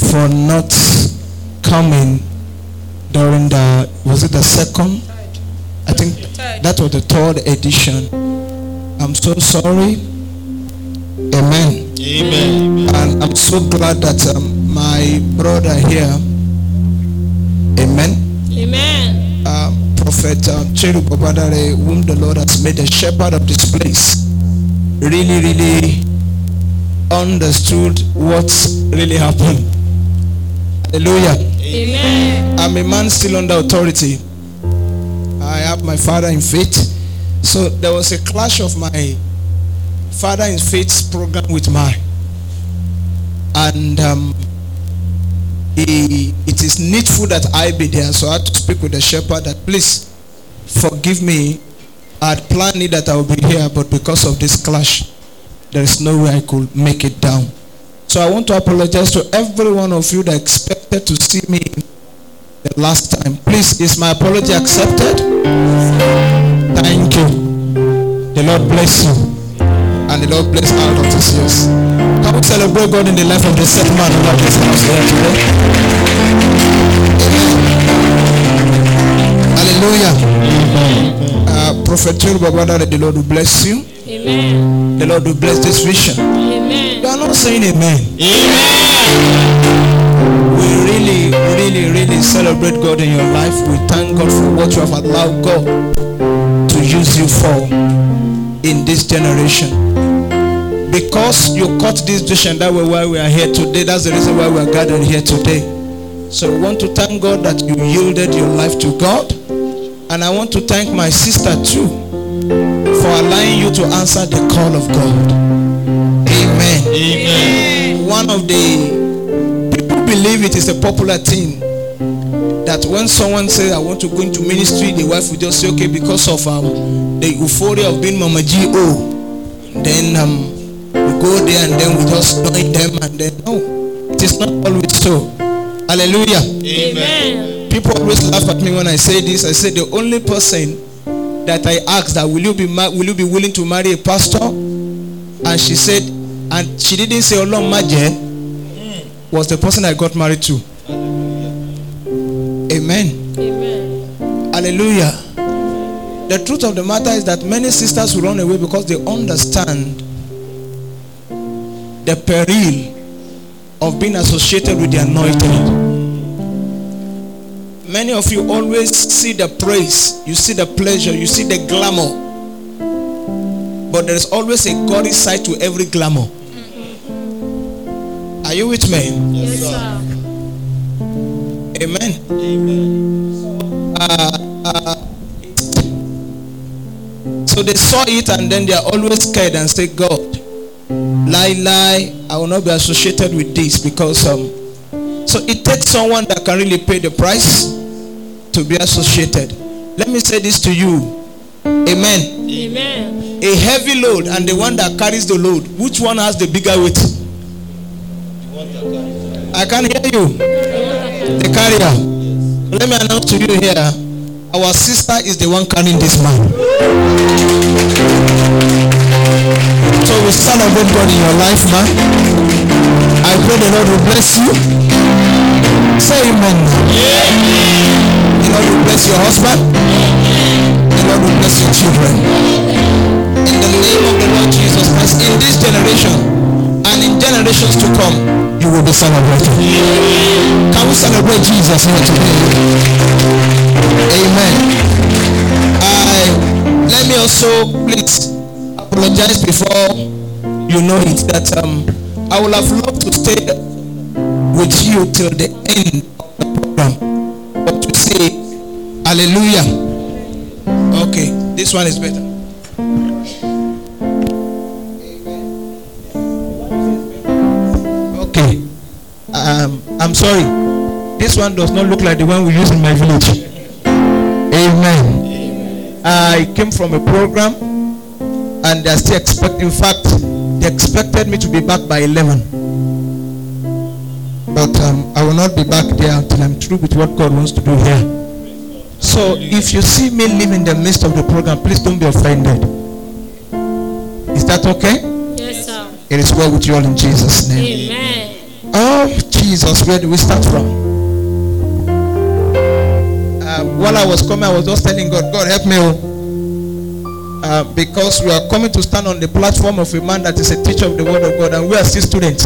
for not coming during was it the second? I think that was the third edition. I'm so sorry. Amen. Amen. And I'm so glad that my brother here, amen. Amen. Prophet Cheru Babadare, whom the Lord has made a shepherd of this place, really understood what's really happened. Hallelujah. Amen. I'm a man still under authority. I have my father in faith. So there was a clash of my father in faith's program with mine. And it is needful that I be there. So I had to speak with the shepherd that, please forgive me. I had planned it that I would be here, but because of this clash, there is no way I could make it down. So I want to apologize to every one of you that expected to see me the last time. Please, is my apology accepted? Thank you. The Lord bless you. And the Lord bless all of this years. Can we celebrate God in the life of the set man who has this house here today? Hallelujah. Prophet Babada, the Lord will bless you. Amen. The Lord will bless this vision. Amen. You are not saying amen. Amen. We really celebrate God in your life. We thank God for what you have allowed God to use you for in this generation. Because you caught this vision, that way why we are here today. That's the reason why we are gathered here today. So we want to thank God that you yielded your life to God. And I want to thank my sister too for allowing you to answer the call of God. Amen. Amen. One of the people believe it is a popular thing that when someone says I want to go into ministry, the wife will just say okay, because of the euphoria of being Mama G.O. then we go there and then we just join them, and then no, it is not always so. Hallelujah. Amen. People always laugh at me when I say this. I say the only person that I asked that will you be willing to marry a pastor, and she said, and she didn't say Olom Maje, was the person I got married to. Amen. Amen. Hallelujah. The truth of the matter is that many sisters will run away because they understand the peril of being associated with the anointing. Many of you always see the praise, you see the pleasure, you see the glamour, but there is always a godly side to every glamour. Are you with me? Yes, sir. Amen. So they saw it, and then they are always scared and say, God, lie, I will not be associated with this, because so it takes someone that can really pay the price to be associated. Let me say this to you. Amen. Amen. A heavy load and the one that carries the load, which one has the bigger weight? I can't hear you. The carrier. Let me announce to you here, our sister is the one carrying this man. So we celebrate God in your life, man. I pray the Lord will bless you. Say amen. The Lord will bless your husband. The Lord will bless your children. In the name of the Lord Jesus Christ, in this generation and in generations to come, you will be celebrated. Can we celebrate Jesus here today? Amen. Let me also please apologize before you know it that I would have loved to stay with you till the end of the program, but to say hallelujah. Okay, this one is better. Okay, I'm sorry, this one does not look like the one we use in my village. Amen. I came from a program and they are still expecting, in fact they expected me to be back by 11, but I will not be back there until I'm through with what God wants to do here. So if you see me live in the midst of the program, please don't be offended. Is that okay? Yes, sir. It is well with you all in Jesus' name. Amen. Oh Jesus. Jesus, where do we start from? While I was coming, I was just telling God, God help me. Because we are coming to stand on the platform of a man that is a teacher of the word of God, and we are still students.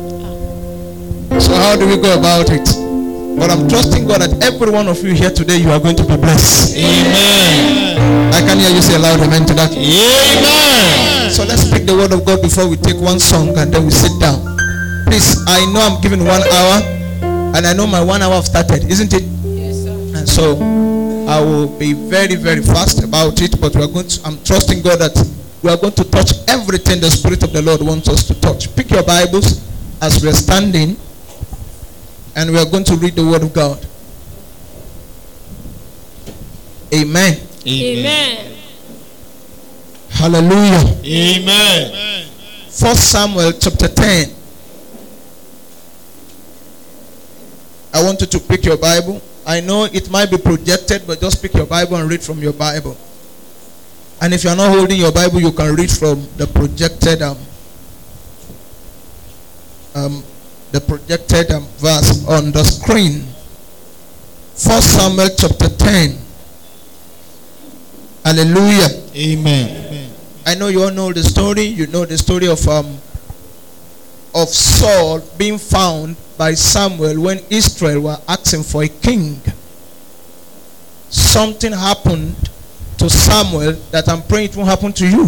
So how do we go about it? But I'm trusting God that every one of you here today, you are going to be blessed. Amen. I can hear you say loud amen to that. Amen. So let's speak the word of God before we take one song and then we sit down. Please, I know I'm giving 1 hour, and I know my 1 hour have started, isn't it? Yes, sir. And so I will be very, very fast about it, but I'm trusting God that we are going to touch everything the Spirit of the Lord wants us to touch. Pick your Bibles as we are standing, and we are going to read the word of God. Amen. Amen. Hallelujah. Amen. 1 Samuel chapter 10. I want you to pick your Bible. I know it might be projected, but just pick your Bible and read from your Bible. And if you are not holding your Bible, you can read from the projected verse on the screen. 1 Samuel chapter 10. Hallelujah. Amen. I know you all know the story. You know the story of Saul being found by Samuel when Israel were asking for a king. Something happened to Samuel that I'm praying it won't happen to you.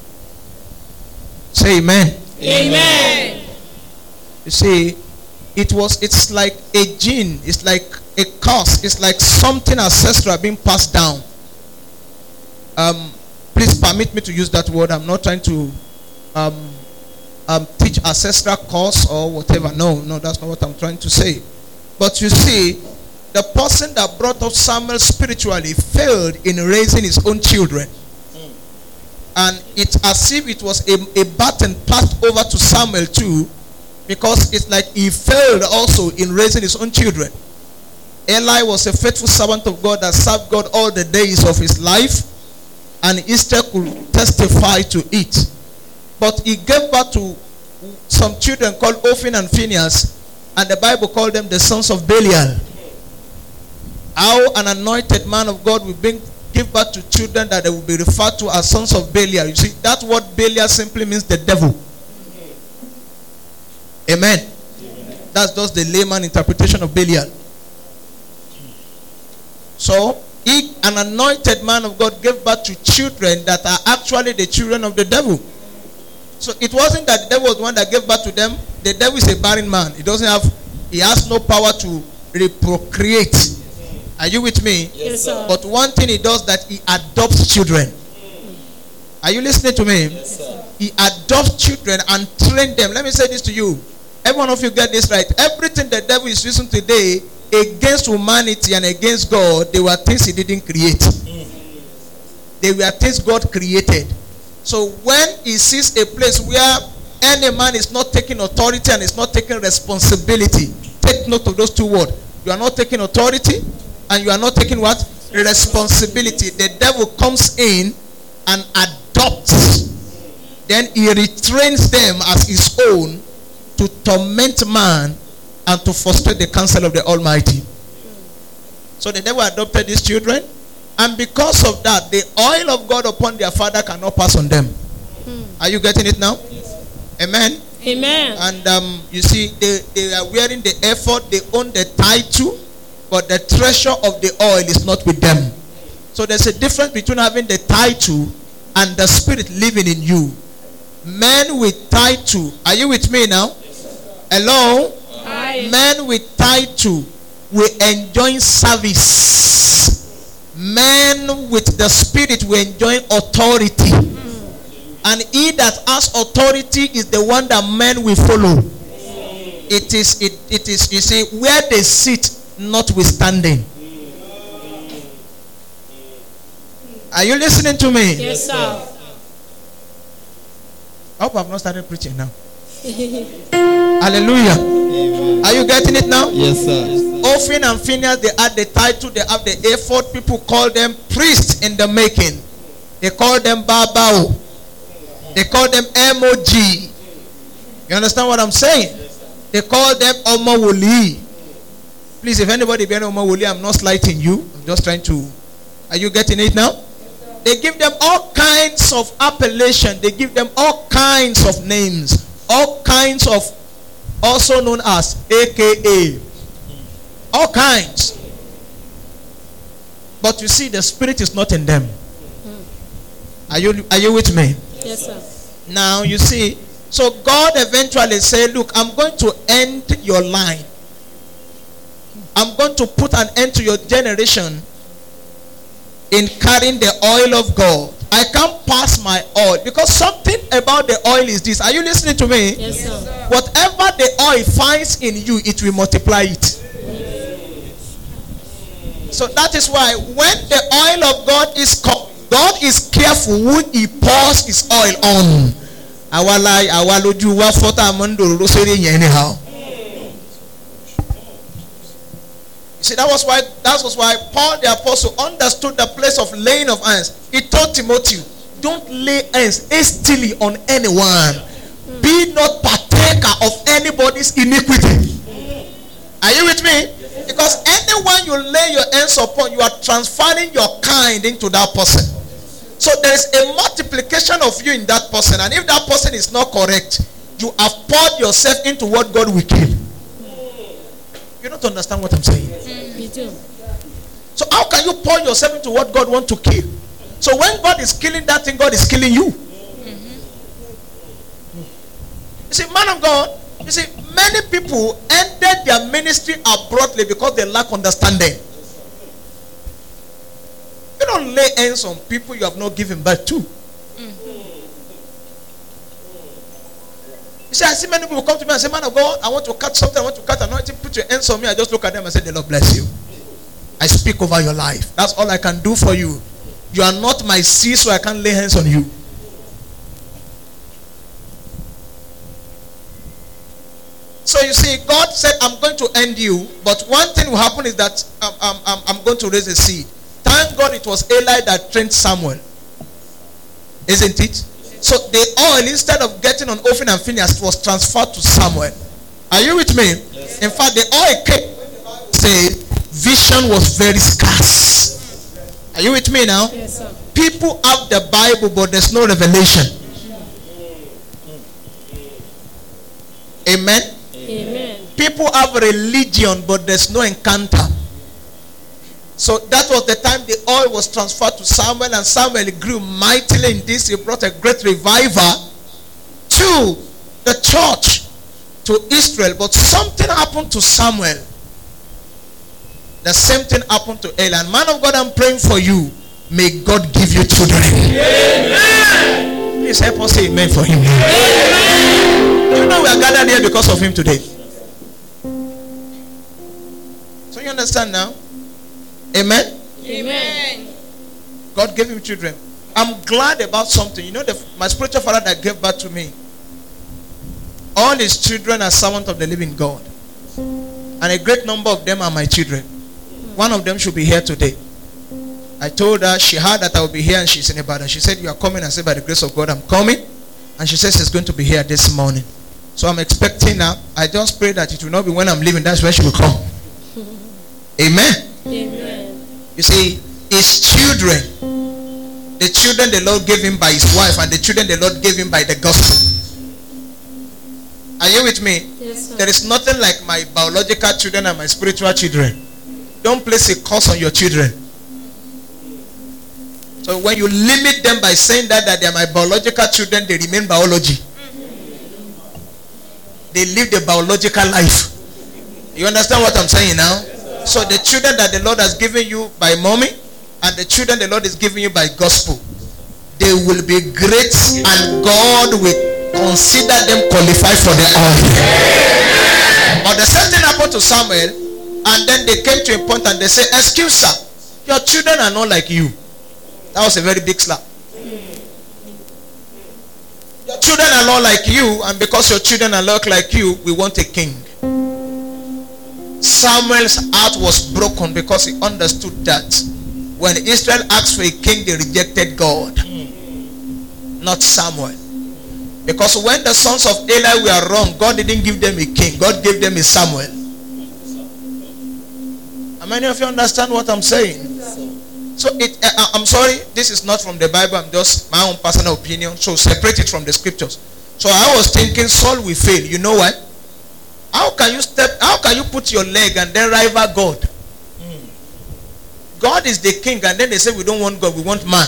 Say amen. Amen. You see, it's like a gene, it's like a curse, it's like something ancestral being passed down. Please permit me to use that word. I'm not trying to teach ancestral curse or whatever. No, that's not what I'm trying to say. But you see, the person that brought up Samuel spiritually failed in raising his own children. And it's as if it was a baton passed over to Samuel too, because it's like he failed also in raising his own children. Eli was a faithful servant of God that served God all the days of his life, and Esther could testify to it. But he gave birth to some children called Ophir and Phinehas, and the Bible called them the sons of Belial. How an anointed man of God will give birth to children that they will be referred to as sons of Belial. You see, that word Belial simply means the devil. Amen. That's just the layman interpretation of Belial. So, an anointed man of God gave birth to children that are actually the children of the devil. So it wasn't that the devil was the one that gave birth to them. The devil is a barren man. He has no power to reprocreate. Are you with me? Yes, sir. But one thing he does, that he adopts children. Are you listening to me? Yes, sir. He adopts children and trains them. Let me say this to you. Every one of you get this right. Everything the devil is using today against humanity and against God, they were things he didn't create. They were things God created. So when he sees a place where any man is not taking authority and is not taking responsibility, take note of those two words. You are not taking authority and you are not taking what? Responsibility. The devil comes in and adopts. Then he retrains them as his own to torment man and to frustrate the counsel of the Almighty. So the devil adopted these children, and because of that, the oil of God upon their father cannot pass on them. Are you getting it now? Yes. Amen. Amen. And you see, they are wearing the effort, they own the title, but the treasure of the oil is not with them. So there's a difference between having the title and the spirit living in you. Men with title, are you with me now? Hello? Hi. Men with title will enjoy service. Men with the spirit will enjoy authority. And he that has authority is the one that men will follow. It is, you see, where they sit, notwithstanding. Are you listening to me? Yes, sir. I hope I've not started preaching now. Hallelujah. Amen. Are you getting it now? Yes, sir. Ophir and Phinehas, they had the title, they have the effort. People call them priests in the making. They call them Babao. They call them MOG. You understand what I'm saying? They call them Omo Woli. Please, if anybody be Omo Woli, I'm not slighting you. I'm just trying to. Are you getting it now? They give them all kinds of appellation. They give them all kinds of names. All kinds of, also known as AKA. All kinds. But you see, the spirit is not in them. Are you with me? Yes, sir. Now you see, so God eventually said, look, I'm going to end your line. I'm going to put an end to your generation in carrying the oil of God. I can't pass my oil, because something about the oil is this. Are you listening to me? Yes, sir. Whatever the oil finds in you, it will multiply it. So that is why when the oil of God is called, God is careful who he pours his oil on. Anyhow. You see, that was why Paul the apostle understood the place of laying of hands. He told Timothy, don't lay hands hastily on anyone. Be not partaker of anybody's iniquity. Are you with me? Because anyone you lay your hands upon, you are transferring your kind into that person. So there is a multiplication of you in that person. And if that person is not correct, you have poured yourself into what God will kill. You don't understand what I'm saying? Me too. So how can you pour yourself into what God wants to kill? So when God is killing that thing, God is killing you. You see, man of God, you see, many people ended their ministry abruptly because they lack understanding. You don't lay hands on people you have not given birth to. You see, I see many people come to me and say, man of God, I want to cut something, I want to cut anointing, put your hands on me. I just look at them and say, the Lord bless you. I speak over your life. That's all I can do for you. You are not my seed, so I can't lay hands on you. So you see, God said, I'm going to end you. But one thing will happen is that I'm going to raise a seed. Thank God it was Eli that trained Samuel. Isn't it? So the oil, instead of getting on Ophni and Phinehas, was transferred to Samuel. Are you with me? Yes. In fact, the oil came, said, vision was very scarce. Are you with me now? Yes, sir. People have the Bible, but there's no revelation. Amen? Amen. People have religion, but there's no encounter. So that was the time the oil was transferred to Samuel, and Samuel grew mightily in this. He brought a great revival to the church, to Israel. But something happened to Samuel. The same thing happened to Eli. And man of God, I'm praying for you. May God give you children. Amen. Please help us say amen for him. Amen. You know we are gathered here because of him today. So you understand now? Amen? Amen. God gave him children. I'm glad about something. You know, my spiritual father that gave birth to me, all his children are servants of the living God. And a great number of them are my children. One of them should be here today. I told her, she heard that I will be here, and she's in Ibadan. She said, you are coming? I said, by the grace of God, I'm coming. And she says she's going to be here this morning. So I'm expecting her. I just pray that it will not be when I'm leaving. That's when she will come. Amen. Amen. You see, his children, the children the Lord gave him by his wife, and the children the Lord gave him by the gospel. Are you with me? Yes, sir. There is nothing like my biological children and my spiritual children. Don't place a curse on your children. So when you limit them by saying that they are my biological children, they remain biology. They live the biological life. You understand what I'm saying now? So the children that the Lord has given you by mommy, and the children the Lord is giving you by gospel, they will be great, and God will consider them qualified for the honor. But the same thing happened to Samuel, and then they came to a point and they said, excuse sir, your children are not like you. That was a very big slap. Your children are not like you, and because your children are not like you, we want a king. Samuel's heart was broken because he understood that when Israel asked for a king, they rejected God, not Samuel. Because when the sons of Eli were wrong, God didn't give them a king. God gave them a Samuel. How many of you understand what I'm saying? So I'm sorry, this is not from the Bible. I'm just my own personal opinion. So separate it from the scriptures. So I was thinking Saul will fail. You know why? How can you put your leg and then rival God? God is the king, and then they say we don't want God, we want man.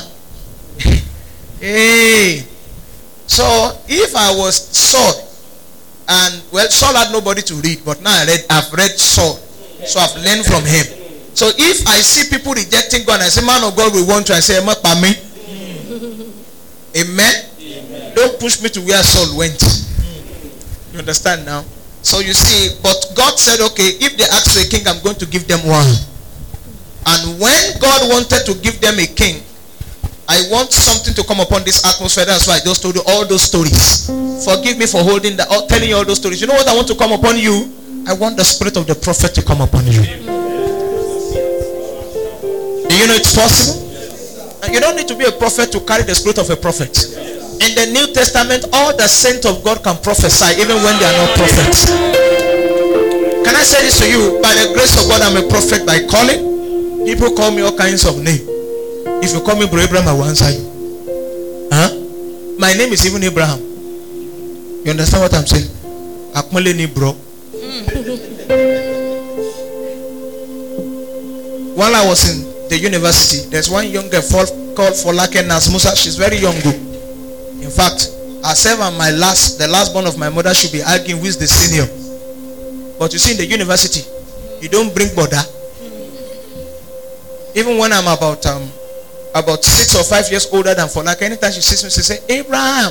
Hey. So if I was Saul, and well, Saul had nobody to read, but now I've read Saul, so I've learned from him. So if I see people rejecting God, and I say, man of God, we want you, I say, Amen. Amen. Don't push me to where Saul went. You understand now? So you see, but God said, okay, if they ask for a king, I'm going to give them one. And when God wanted to give them a king, I want something to come upon this atmosphere. That's why I just told you all those stories. Forgive me for holding that, telling you all those stories. You know what I want to come upon you? I want the spirit of the prophet to come upon you. Do you know it's possible? And you don't need to be a prophet to carry the spirit of a prophet. In the New Testament, all the saints of God can prophesy even when they are not prophets. Can I say this to you? By the grace of God, I'm a prophet by calling. People call me all kinds of names. If you call me Bro Abraham, I will answer you. Huh? My name is even Abraham. You understand what I'm saying? Akmaleni bro. While I was in the university, there's one young girl called Folake Nasmusa. She's very young. In fact, herself and the last born of my mother should be arguing who is the senior. But you see, in the university, you don't bring border. Even when I'm about 6 or 5 years older than Folake, anytime she sees me, she say, Abraham,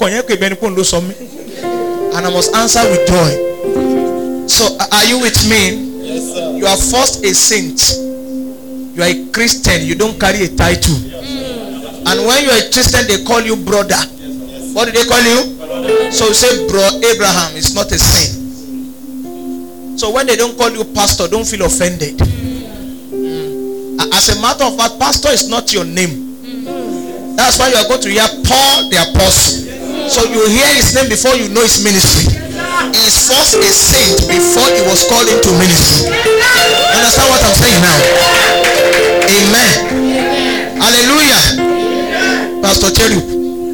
and I must answer with joy. So are you with me? Yes, sir. You are first a saint. You are a Christian. You don't carry a title. And when you are a Christian, they call you brother. What do they call you? So you say, bro Abraham is not a sin. So when they don't call you pastor, don't feel offended. As a matter of fact, pastor is not your name. That's why you are going to hear Paul the apostle. So you hear his name before you know his ministry. He is first a saint before he was called into ministry. You understand what I'm saying now? Amen. Hallelujah. Pastor Cherub,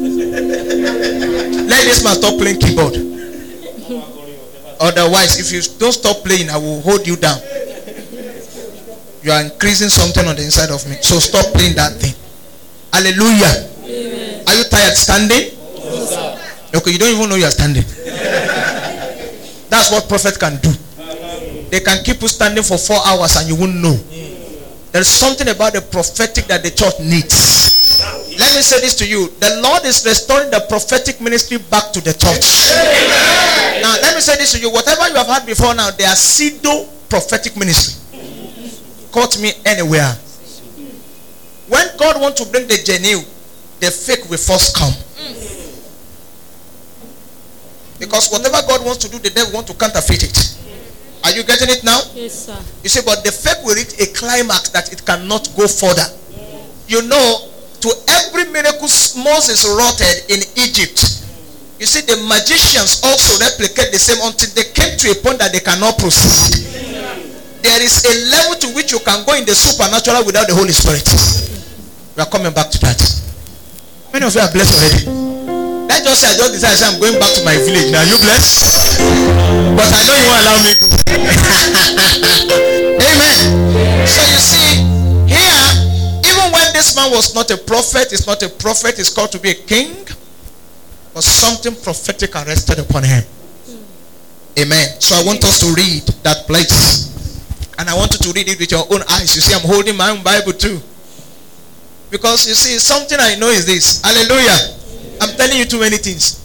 let this man stop playing keyboard. Otherwise, if you don't stop playing, I will hold you down. You are increasing something on the inside of me. So stop playing that thing. Hallelujah. Amen. Are you tired standing? Yes, sir. Okay, you don't even know you are standing. That's what prophet can do. They can keep you standing for 4 hours and you won't know. There's something about the prophetic that the church needs. Let me say this to you. The Lord is restoring the prophetic ministry back to the church. Now, let me say this to you. Whatever you have had before now, they are pseudo prophetic ministry. Caught me anywhere. When God wants to bring the genuine, the fake will first come. Because whatever God wants to do, the devil wants to counterfeit it. Are you getting it now? Yes, sir. You see, but the fake will reach a climax that it cannot go further. You know, to every miracle Moses wrought in Egypt, you see, the magicians also replicate the same until they came to a point that they cannot proceed. There is a level to which you can go in the supernatural without the Holy Spirit. We are coming back to that. Many of you are blessed already. Let's just say I just decided I'm going back to my village. Now, are you blessed? But I know you won't allow me to. Amen. So you see, here, even when this man was not a prophet, it's not a prophet, it's called to be a king, but something prophetic rested upon him. Amen. So I want us to read that place. And I want you to read it with your own eyes. You see, I'm holding my own Bible too. Because you see, something I know is this. Hallelujah. I'm telling you too many things.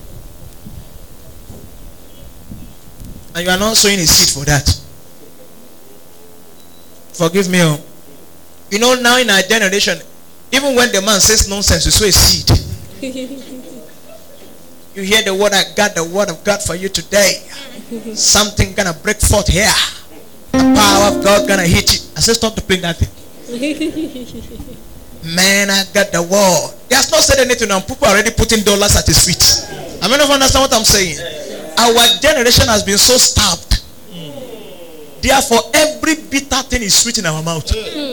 And you are not sowing a seed for that. Forgive me. You know, now in our generation, even when the man says nonsense, you sow a seed. You hear the word of God, the word of God for you today. Something gonna break forth here. The power of God gonna hit you. I said, stop playing that thing. Man, I got the word. He has not said anything, and people are already putting dollars at his feet. I mean, if you understand what I'm saying. Our generation has been so starved. Therefore, every bitter thing is sweet in our mouth.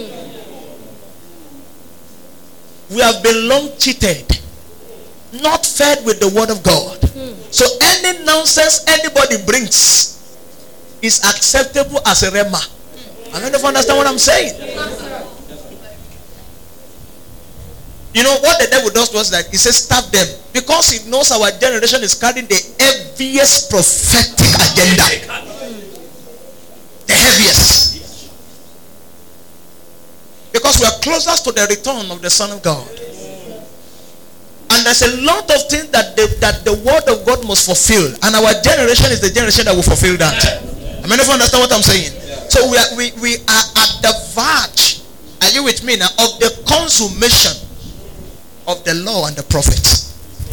We have been long cheated, not fed with the word of God. So any nonsense anybody brings is acceptable as a rema. I don't know if you understand what I'm saying. You know what the devil does was that he says stop them, because he knows our generation is carrying the heaviest prophetic agenda. The heaviest. Because we are closest to the return of the Son of God. And there's a lot of things that the word of God must fulfill. And our generation is the generation that will fulfill that. I mean, if you understand what I'm saying. So we are at the verge, are you with me now, of the consummation of the law and the prophets.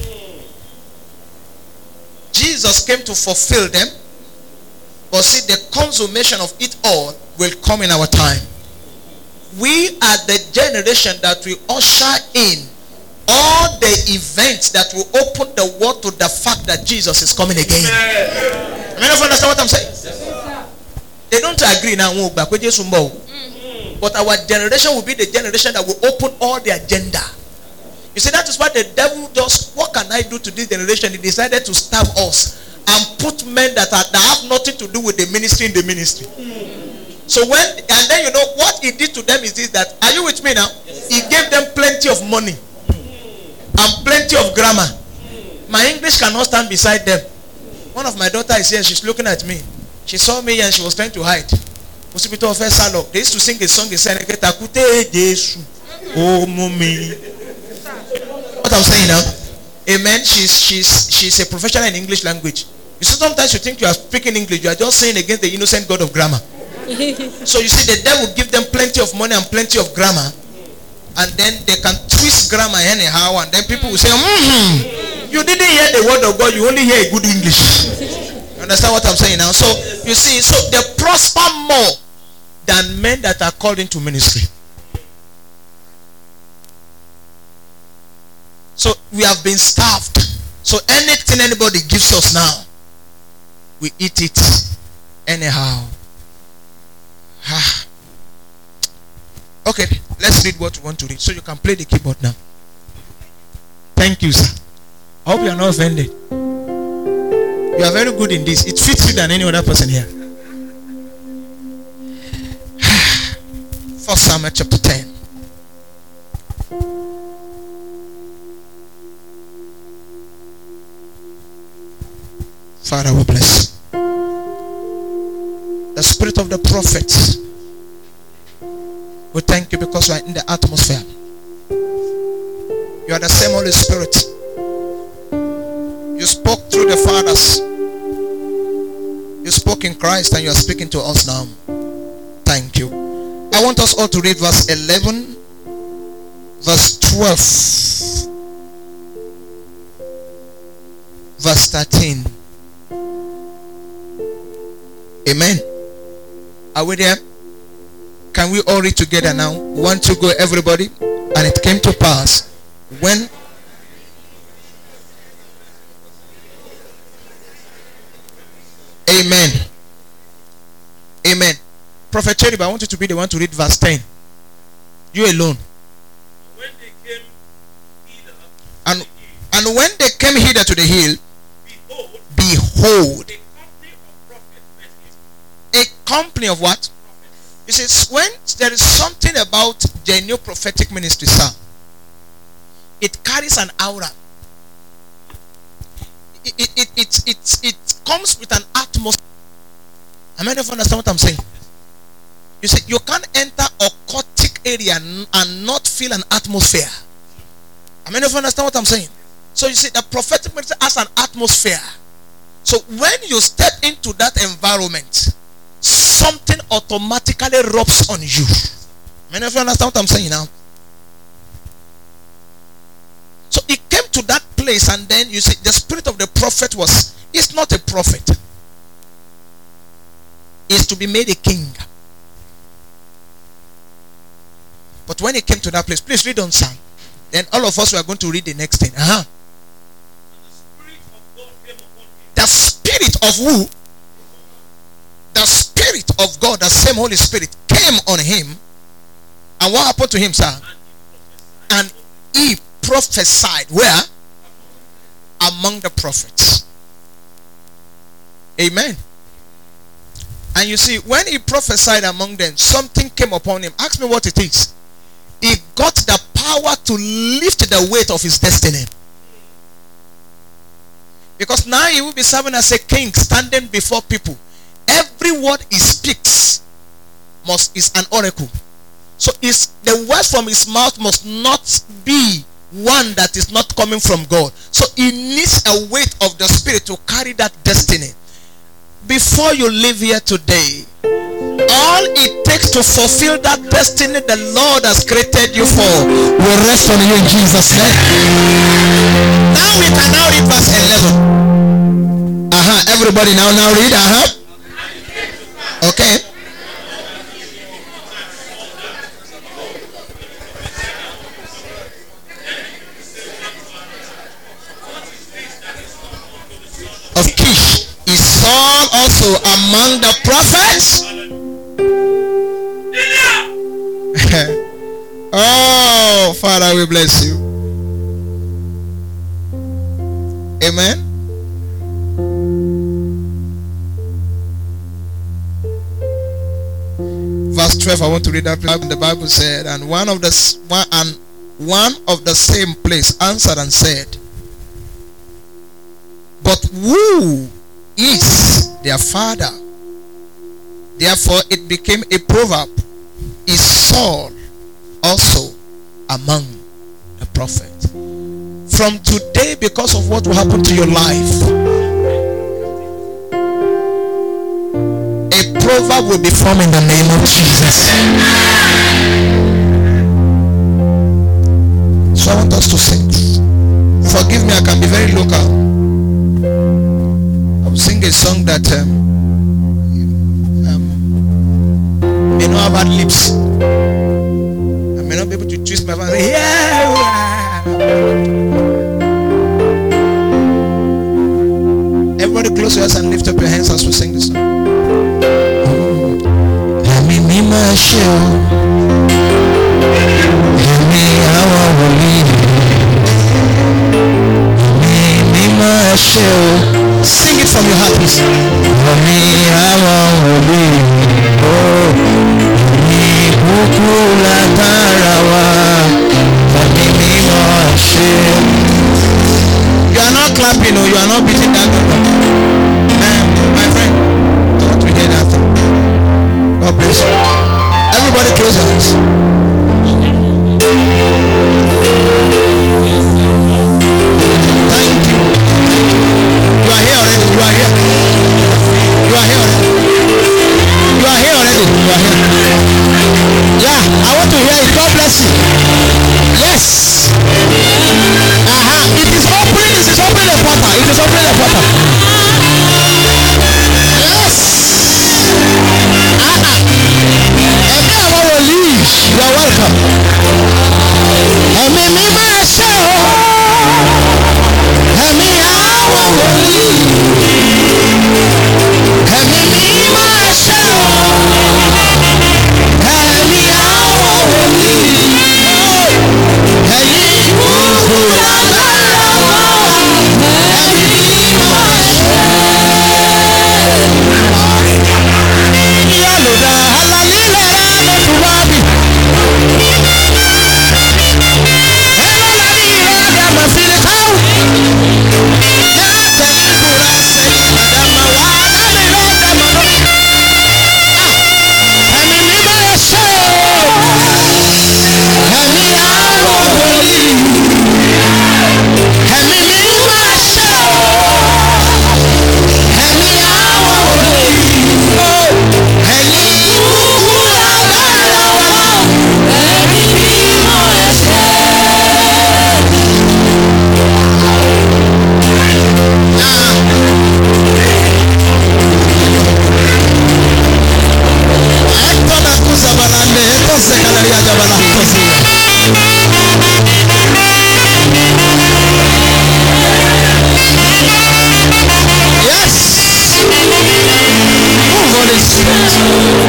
Jesus came to fulfill them. But see, the consummation of it all will come in our time. We are the generation that will usher in all the events that will open the world to the fact that Jesus is coming again. I mean, if you understand what I'm saying? They don't agree now. But our generation will be the generation that will open all the agenda. You see, that is what the devil does. What can I do to this generation? He decided to stab us and put men that have nothing to do with the ministry in the ministry. So and then you know what he did to them is this, that, are you with me now? He gave them plenty of money and plenty of grammar. My English cannot stand beside them. One of my daughters is here, she's looking at me. She saw me and she was trying to hide. They used to sing a song, they said, oh mommy. What I'm saying now? Amen. She's a professional in English language. You see, sometimes you think you are speaking English, you are just saying against the innocent God of grammar. So you see, the devil give them plenty of money and plenty of grammar, and then they can twist grammar anyhow, and then people will say, you didn't hear the word of God, you only hear a good English. You understand what I'm saying now? So you see, so they prosper more than men that are called into ministry. So we have been starved. So anything anybody gives us now, we eat it anyhow. Okay, let's read what we want to read so you can play the keyboard now. Thank you, sir. I hope you are not offended. You are very good in this. It fits you than any other person here. 1 Samuel chapter 10. Father, we bless the spirit of the prophets. We thank you because you are in the atmosphere. You are the same Holy Spirit. You spoke through the fathers. You spoke in Christ and you are speaking to us now. Thank you. I want us all to read verse 11, verse 12, verse 13. Amen. Are we there? Can we all read together now? 1, 2, go everybody. And it came to pass when Amen. Amen. Prophet Cherub, I want you to be the one to read verse 10. You alone. When they came hither and when they came hither to the hill, behold, a company of what? You see, when there is something about genuine prophetic ministry, sir, it carries an aura. It comes with an atmosphere. I mean, if you understand what I'm saying. You see, you can't enter a occultic area and not feel an atmosphere. I mean, if you understand what I'm saying. So you see, the prophetic ministry has an atmosphere. So when you step into that environment, something automatically rubs on you. I mean, if you understand what I'm saying now. So it came to that place, and then you see, the spirit of the prophet it's not a prophet. It's to be made a king. But But when he came to that place, please read on, Sam. Then all of us were going to read the next thing. The Spirit of who? The Spirit of God, the same Holy Spirit, came on him. And what happened to him, sir? And he prophesied. Where? Among the prophets. Amen. And you see, when he prophesied among them, something came upon him. Ask me what it is. He got the power to lift the weight of his destiny. Because now he will be serving as a king, standing before people. Every word he speaks is an oracle. So the words from his mouth must not be one that is not coming from God. So he needs a weight of the Spirit to carry that destiny. Before you leave here today, all it takes to fulfill that destiny the Lord has created you for will rest on you in Jesus' name. Now we can now read verse 11. Everybody now read. Okay. Of Kish is Saul also among the prophets? Oh, Father, we bless you. Amen. Verse 12, I want to read that. The Bible said, and one of the same place answered and said, but who is their father? Therefore it became a proverb, is Saul also among the prophets? From today, because of what will happen to your life, a proverb will be formed in the name of Jesus. So I want us to sing. Forgive me, I can be very local. I will sing a song that may not have had lips. I may not be able to twist my voice. Everybody close your eyes and lift up your hands as we sing this song. Sing it from your heart, please. You are not clapping, or you are not beating that drum. My friend, I want to hear that. God bless you. Everybody close your eyes. Thank you. You are here already. You are here. You are here already. You are here already. You are here. Yeah, I want to hear it. God bless you. Yes. It is opening. It is opening the portal. It is opening the portal. Yes. And now I will leave. You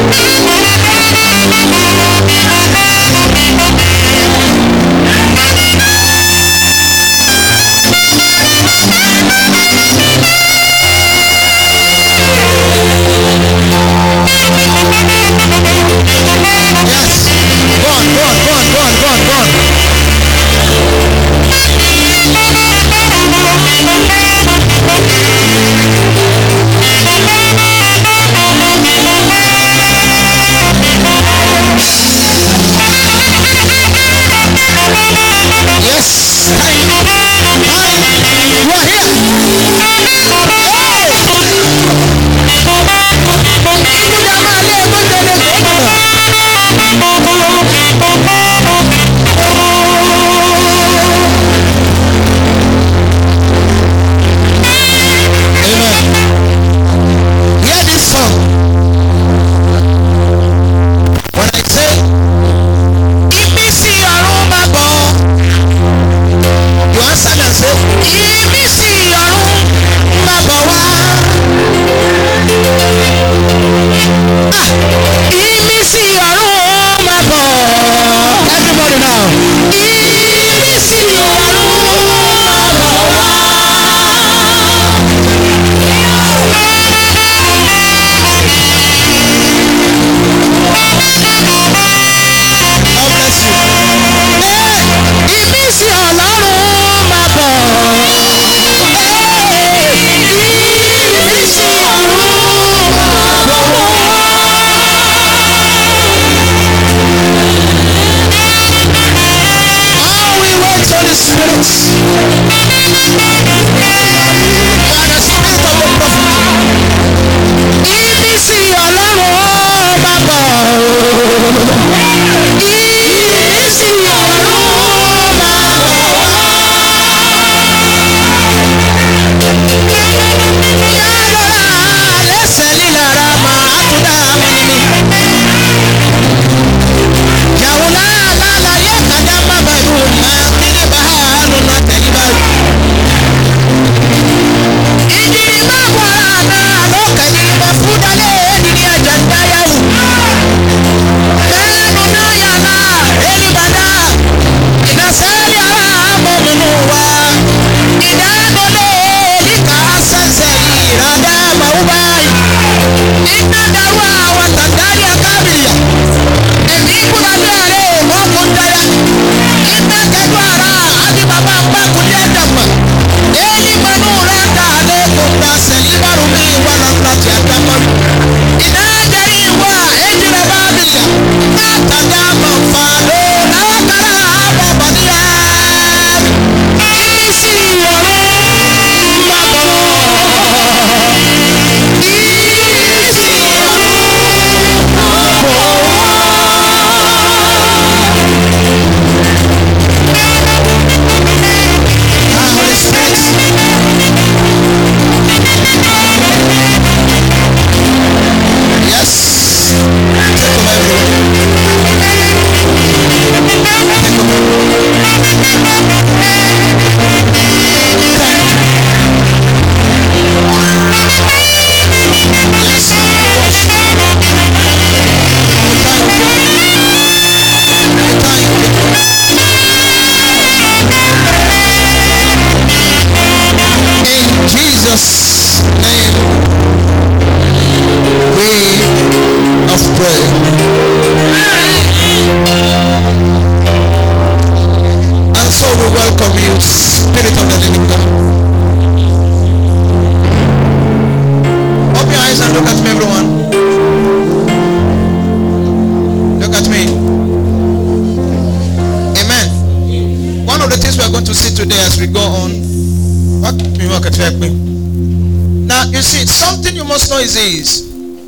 Now, you see, something you must know is this.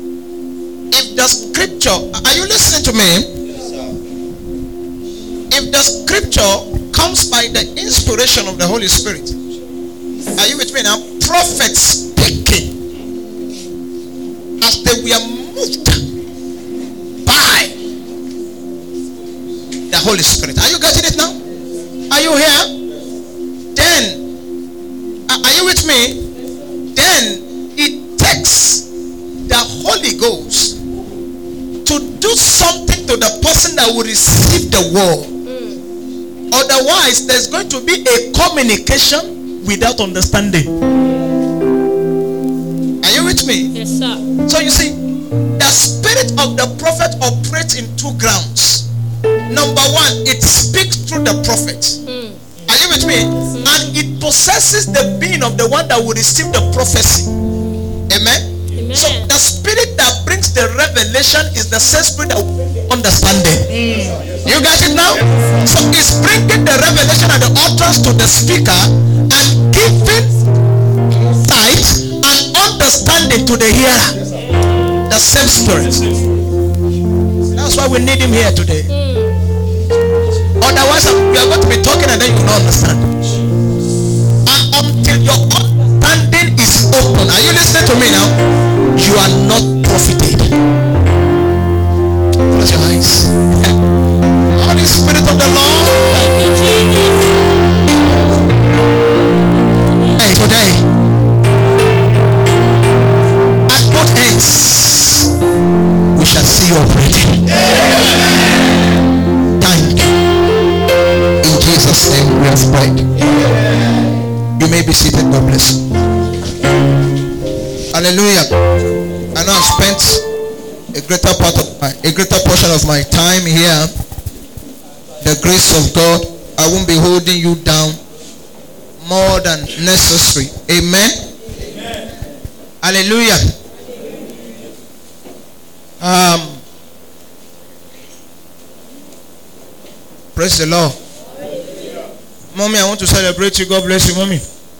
If the scripture, are you listening to me? Yes, sir. If the scripture comes by the inspiration of the Holy Spirit, are you with me now? Prophets speaking as they were moved by the Holy Spirit. Are you getting it now? Are you here? Then, are you with me? Then it takes the Holy Ghost to the person that will receive the word. Otherwise, there's going to be a communication without understanding. Are you with me? Yes, sir. So you see, the spirit of the prophet operates in two grounds. Number one, it speaks through the prophet. Are you with me? And it possesses the being of the one that will receive the prophecy. Amen? Amen. So the spirit that brings the revelation is the same spirit that will bring the understanding. You got it now? So it's bringing the revelation and the utterance to the speaker and giving sight and understanding to the hearer. The same spirit. That's why we need him here today. Otherwise, we are going to be talking and then you will not understand. And until your understanding is open, are you listening to me now? You are not profited. Close your eyes. Holy Spirit of the Lord. Hey, today, at both ends, we shall see you operating. Thank you. In Jesus' name we have prayed. You may be seated. God bless you. Hallelujah. I know I've spent a greater portion of my time here. The grace of God, I won't be holding you down more than necessary. Amen. Hallelujah. Praise the Lord. Mommy, I want to celebrate you. God bless you, mommy.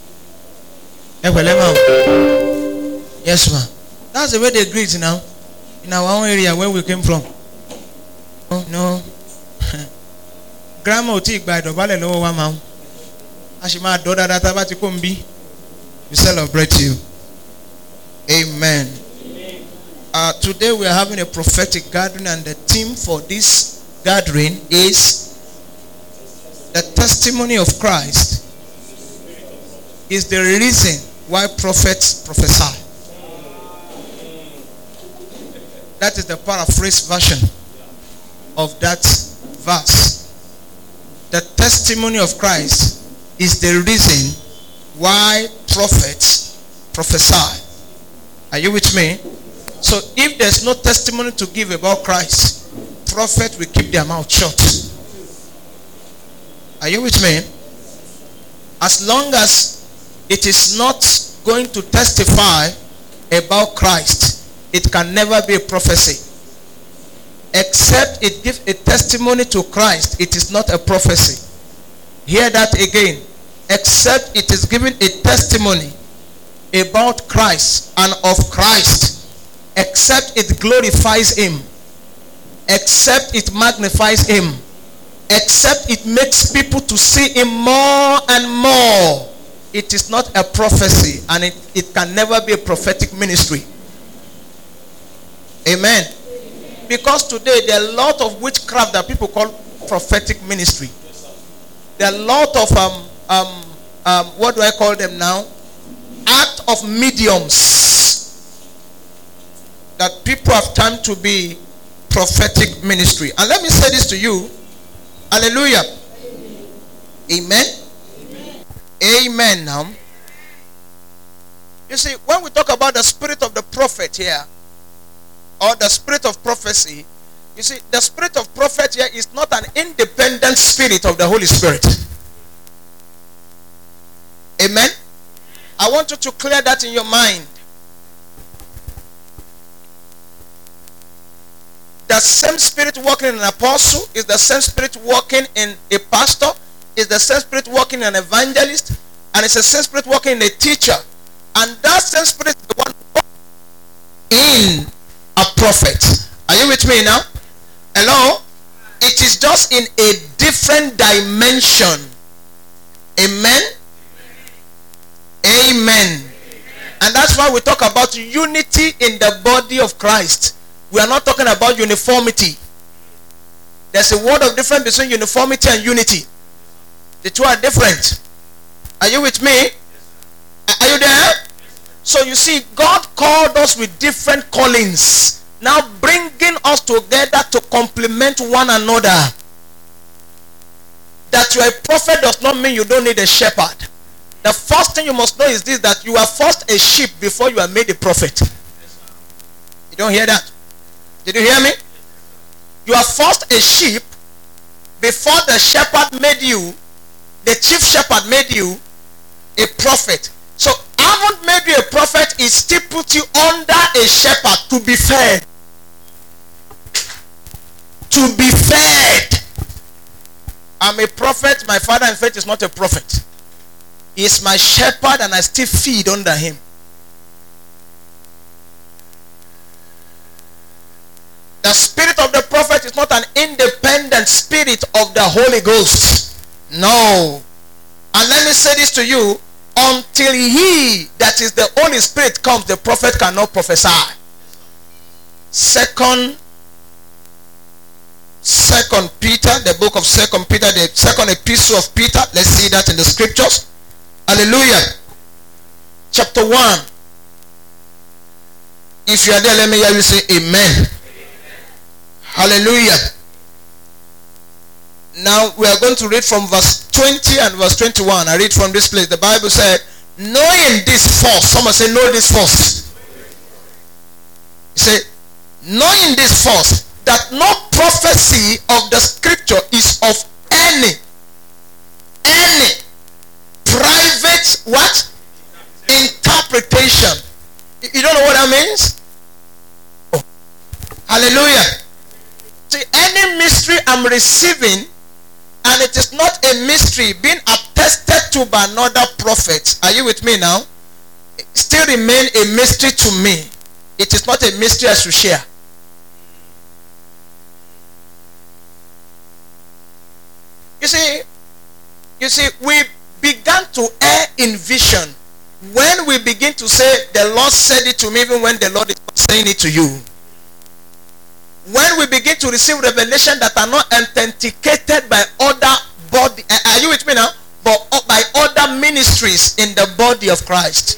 Yes, ma'am. That's the way they greet now. In our own area where we came from. Oh, no. Grandma take by the valley lower one mount. Ashima daughter that about to come be. We celebrate you. Amen. Today we are having a prophetic gathering, and the theme for this gathering is the testimony of Christ is the reason why prophets prophesy. That is the paraphrase version of that verse. The testimony of Christ is the reason why prophets prophesy. Are you with me? So if there's no testimony to give about Christ, prophets will keep their mouth shut. Are you with me? As long as it is not going to testify about Christ, it can never be a prophecy. Except it gives a testimony to Christ, it is not a prophecy. Hear that again. Except it is giving a testimony about Christ and of Christ, except it glorifies him, except it magnifies him, except it makes people to see him more and more, it is not a prophecy, and it can never be a prophetic ministry. Amen. Because today there are a lot of witchcraft that people call prophetic ministry. There are a lot of what do I call them now? Act of mediums that people have time to be prophetic ministry. And let me say this to you. Hallelujah. Amen. Amen. Amen. Now, you see, when we talk about the spirit of the prophet here, or the spirit of prophecy, you see, the spirit of prophet here is not an independent spirit of the Holy Spirit. Amen. I want you to clear that in your mind. The same spirit working in an apostle is the same spirit working in a pastor, is the same spirit working in an evangelist, and it's the same spirit working in a teacher. And that same spirit is the one in a prophet. Are you with me now? Hello? It is just in a different dimension. Amen? Amen. And that's why we talk about unity in the body of Christ. We are not talking about uniformity. There's a word of difference between uniformity and unity. The two are different. Are you with me? Are you there? So you see, God called us with different callings, now bringing us together to complement one another. That you are a prophet does not mean you don't need a shepherd. The first thing you must know is this, that you are first a sheep before you are made a prophet. You don't hear that? Did you hear me? You are first a sheep before the shepherd made you, the chief shepherd made you a prophet. So haven't made you a prophet, it still puts you under a shepherd to be fed. To be fed. I'm a prophet. My father in faith is not a prophet. He is my shepherd and I still feed under him. The spirit of the prophet is not an independent spirit of the Holy Ghost. No. And let me say this to you. Until he, that is the Holy Spirit, comes, the prophet cannot prophesy. Second Peter, the book of Second Peter, the second epistle of Peter. Let's see that in the scriptures. Hallelujah. Chapter 1. If you are there, let me hear you say amen. Hallelujah. Now we are going to read from verse 20 and verse 21. I read from this place. The Bible said, knowing this first. Someone say, know this first. He said, knowing this first, that no prophecy of the scripture is of any private what? Interpretation. You don't know what that means? Oh. Hallelujah. See, any mystery I'm receiving, and it is not a mystery being attested to by another prophet. Are you with me now? It still remain a mystery to me. It is not a mystery I should share. You see, we began to err in vision when we begin to say, the Lord said it to me, even when the Lord is not saying it to you. When we begin to receive revelation that are not authenticated by other body, are you with me now? But by other ministries in the body of Christ.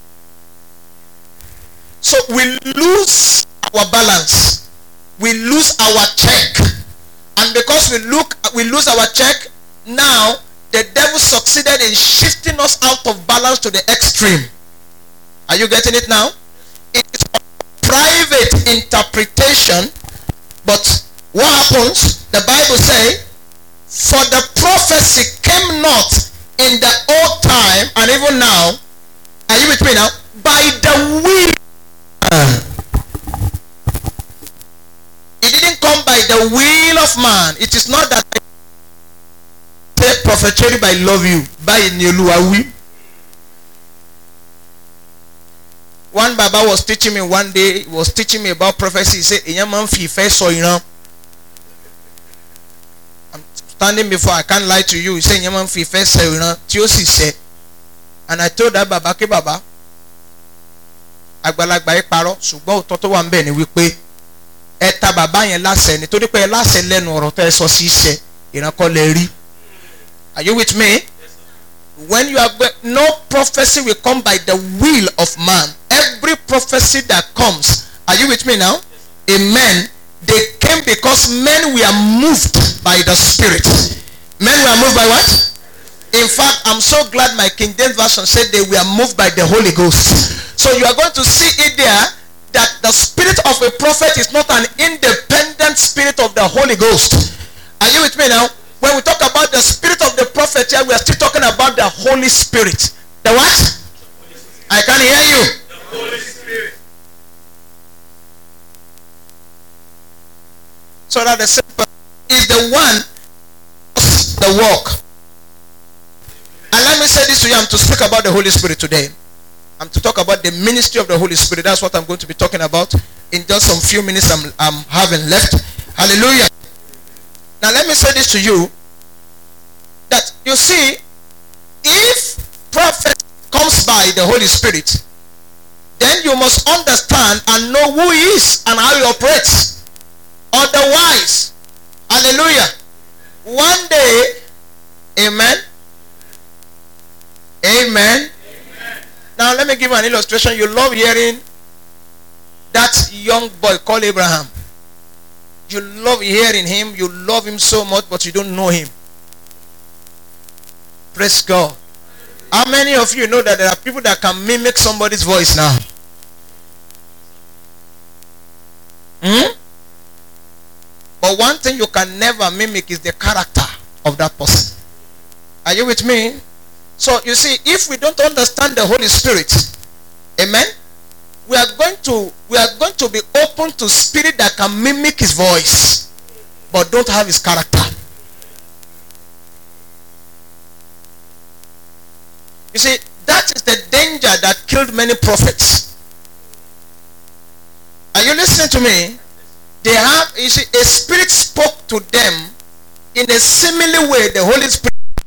So we lose our balance. We lose our check. And because we lose our check, now the devil succeeded in shifting us out of balance to the extreme. Are you getting it now? It is a private interpretation. But what happens? The Bible says, for the prophecy came not in the old time and even now, are you with me now? By the will. It didn't come by the will of man. It is not that I say, Prophet Cherub, I love you. By Nyoluawi. One Baba was teaching me one day, he was teaching me about prophecy. He said, I'm standing before, I can't lie to you. He said, and I told that Baba, ke Baba, àgbàlagbà yìí parọ́, ṣùgbọ́n òótọ́ tó wà ńbẹ̀ ni wípé ẹ̀ta bàbá yẹn láṣẹ ni, torí pé ẹ láṣẹ lẹ́nu ọ̀rọ̀ tẹ́ ẹ sọ sí iṣẹ́ ìrànkọ́ lẹ rí. Are you with me? When you are no prophecy will come by the will of man. Every prophecy that comes, are you with me now? Amen. They came because men were moved by the Spirit. Men were moved by what? In fact, I'm so glad my King James Version said they were moved by the Holy Ghost. So you are going to see it there that the spirit of a prophet is not an independent spirit of the Holy Ghost. Are you with me now? When we talk about the spirit of the prophet here, we are still talking about the Holy Spirit. The what? I can't hear you. The Holy Spirit. So that the same person is the one the work. And let me say this to you. I'm to speak about the Holy Spirit today. I'm to talk about the ministry of the Holy Spirit. That's what I'm going to be talking about in just some few minutes I'm having left. Hallelujah. Now let me say this to you. That you see, if prophet comes by the Holy Spirit, then you must understand and know who he is and how he operates. Otherwise, hallelujah, one day, amen, amen. Now let me give you an illustration. You love hearing that young boy called Abraham. You love hearing him. You love him so much, but you don't know him. Praise God. How many of you know that there are people that can mimic somebody's voice now? But one thing you can never mimic is the character of that person. Are you with me? So you see, if we don't understand the Holy Spirit, amen, we are going to be open to spirit that can mimic his voice but don't have his character. You see, that is the danger that killed many prophets. Are you listening to me? They have, you see, a spirit spoke to them in a similar way. The Holy Spirit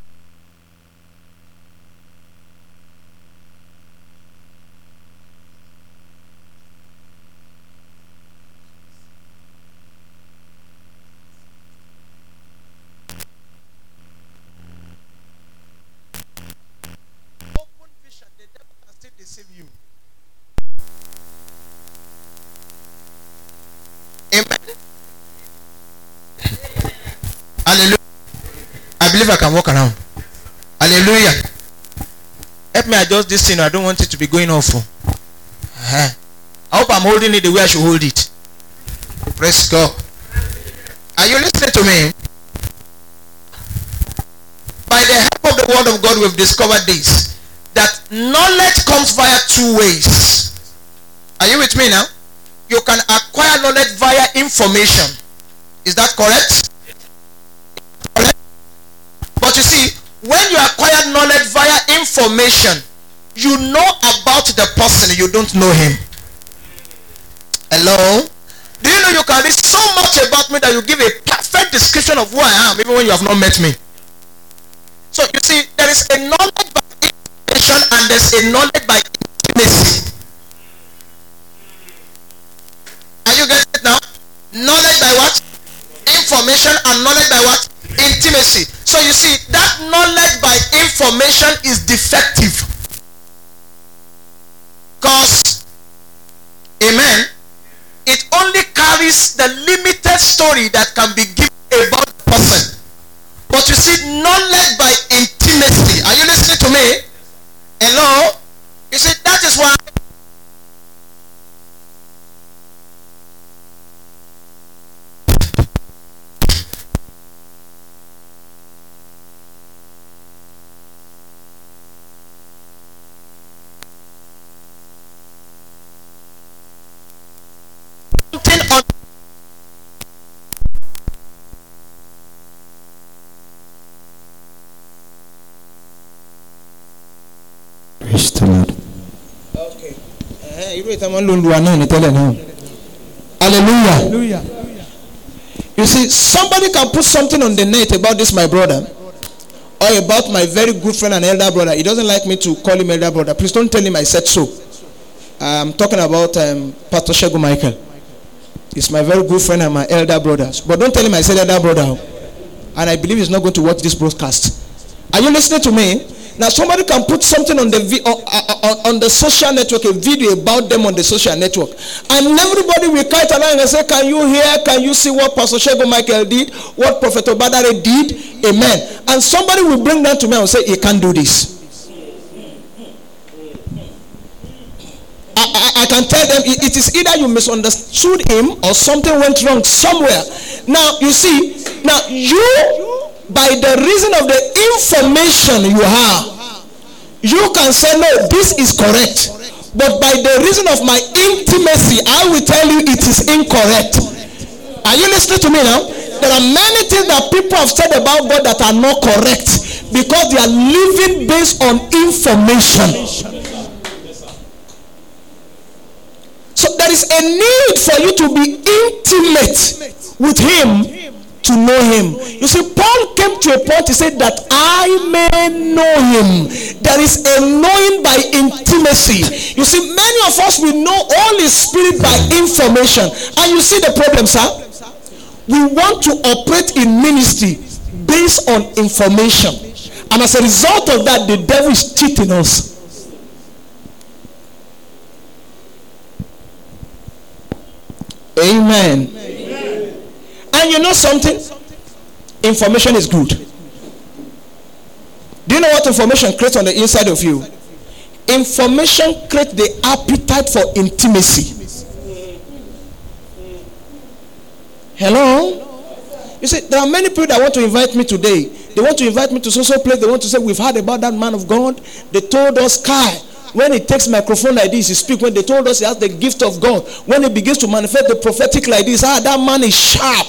open vision, the devil can still deceive you. Amen. Hallelujah. I believe I can walk around. Hallelujah. Help me adjust this thing. I don't want it to be going off. I hope I'm holding it the way I should hold it. Praise God. Are you listening to me? By the help of the word of God, we've discovered this, that knowledge comes via two ways. Are you with me now? You can acquire knowledge via information. Is that correct? Correct? But you see, when you acquire knowledge via information, you know about the person, you don't know him. Hello? Do you know you can read so much about me that you give a perfect description of who I am even when you have not met me? So you see, there is a knowledge by information and there's a knowledge by intimacy. Are you getting it now? Knowledge by what? Information, and knowledge by what? Intimacy. So you see, that knowledge by information is defective. Because, amen, it only carries the limited story that can be given about the person. But you see, knowledge by intimacy. Are you listening to me? Hello? You see, that is why something on Praise the Lord. okay. Hallelujah. You see, somebody can put something on the net about this, my brother, or about my very good friend and elder brother. He doesn't like me to call him elder brother. Please don't tell him I said so. I'm talking about Pastor Shego Michael. He's my very good friend and my elder brother. But don't tell him I said elder brother. And I believe he's not going to watch this broadcast. Are you listening to me? Now somebody can put something on the on the social network, a video about them on the social network, and everybody will kite along and say, can you hear, can you see what Pastor Shego Michael did, what Prophet Obadare did? Amen. And somebody will bring that to me and say, he can't do this. I can tell them it is either you misunderstood him or something went wrong somewhere. Now you see, now you, by the reason of the information you have, you can say no, this is correct. But by the reason of my intimacy, I will tell you it is incorrect. Are you listening to me now? There are many things that people have said about God that are not correct because they are living based on information. So there is a need for you to be intimate with him to know him. You see, Paul came to a point, he said that I may know him. There is a knowing by intimacy. You see, many of us will know Holy Spirit by information. And you see the problem, sir? We want to operate in ministry based on information. And as a result of that, the devil is cheating us. Amen. And you know something? Information is good. Do you know what information creates on the inside of you? Information creates the appetite for intimacy. Hello? You see, there are many people that want to invite me today. They want to invite me to social place. They want to say, we've heard about that man of God. They told us, Kai, when he takes microphone like this, he speaks. When they told us he has the gift of God, when he begins to manifest the prophetic like this, that man is sharp.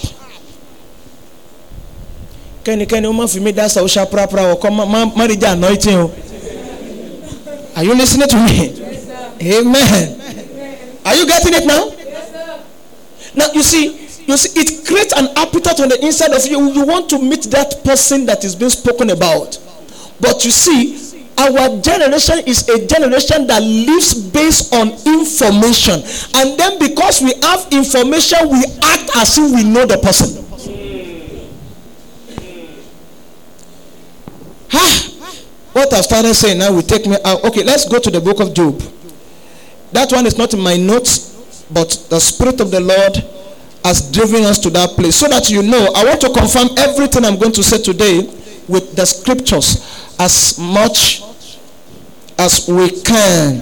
Can you man for me that's how sharp or come marry the anointing? Are you listening to me? Yes, amen. Are you getting it now? Yes, sir. Now you see, it creates an appetite on the inside of you. You want to meet that person that is being spoken about. But you see, our generation is a generation that lives based on information. And then because we have information, we act as if we know the person. What I've started saying now will take me out. Okay, let's go to the book of Job. That one is not in my notes, but the Spirit of the Lord has driven us to that place. So that you know, I want to confirm everything I'm going to say today with the scriptures as much as we can.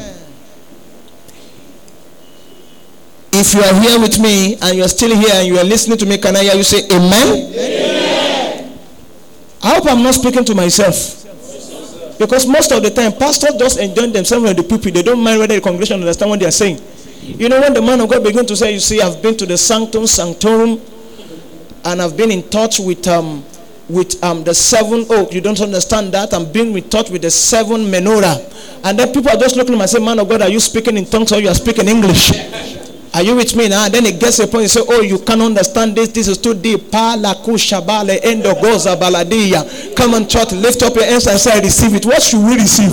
If you are here with me and you are still here and you are listening to me, can I hear you say amen? Amen. I hope I'm not speaking to myself. Because most of the time, pastors just enjoy themselves in the pulpit. They don't mind whether the congregation understand what they are saying. You know, when the man of God begins to say, you see, I've been to the sanctum sanctorum, and I've been in touch with the seven oak. You don't understand that? I'm being in touch with the seven menorah. And then people are just looking at me and say, man of God, are you speaking in tongues or you are speaking English? Are you with me now? And then it gets to a point you say, oh, you can't understand this. This is too deep. Come on, church, lift up your hands and say, I receive it. What should we receive?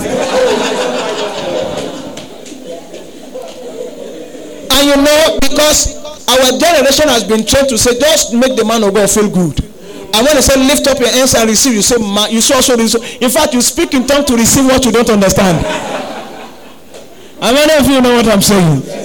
And you know, because our generation has been trained to say, just make the man of God feel good. And when they say, lift up your hands and receive, you say, you should also receive. In fact, you speak in tongues to receive what you don't understand. How many of you know what I'm saying?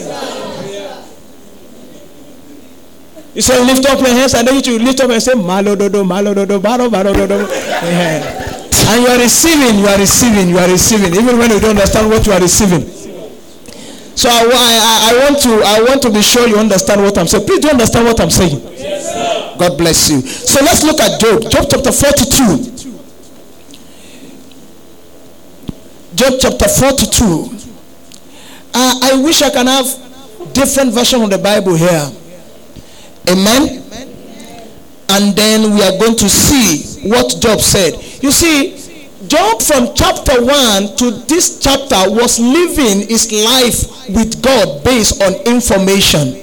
You say, lift up your hands, and then you lift up and say, Malododo, Malododo, Baro, Barododo. And you are receiving, even when you don't understand what you are receiving. So I want to be sure you understand what I'm saying. Please do understand what I'm saying. Yes, God bless you. So let's look at Job. Job chapter 42. Job chapter 42. I wish I can have different version of the Bible here. Amen. And then we are going to see what Job said. You see, Job from chapter 1 to this chapter was living his life with God based on information.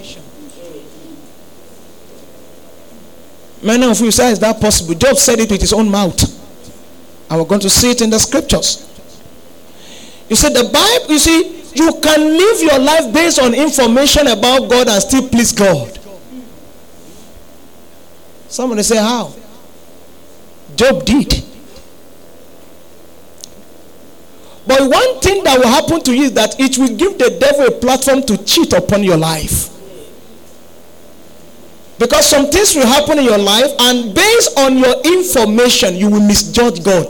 Many of you say, is that possible? Job said it with his own mouth. And we're going to see it in the scriptures. You see, the Bible, you see, you can live your life based on information about God and still please God. Somebody say, how? Job did. But one thing that will happen to you is that it will give the devil a platform to cheat upon your life. Because some things will happen in your life, and based on your information, you will misjudge God.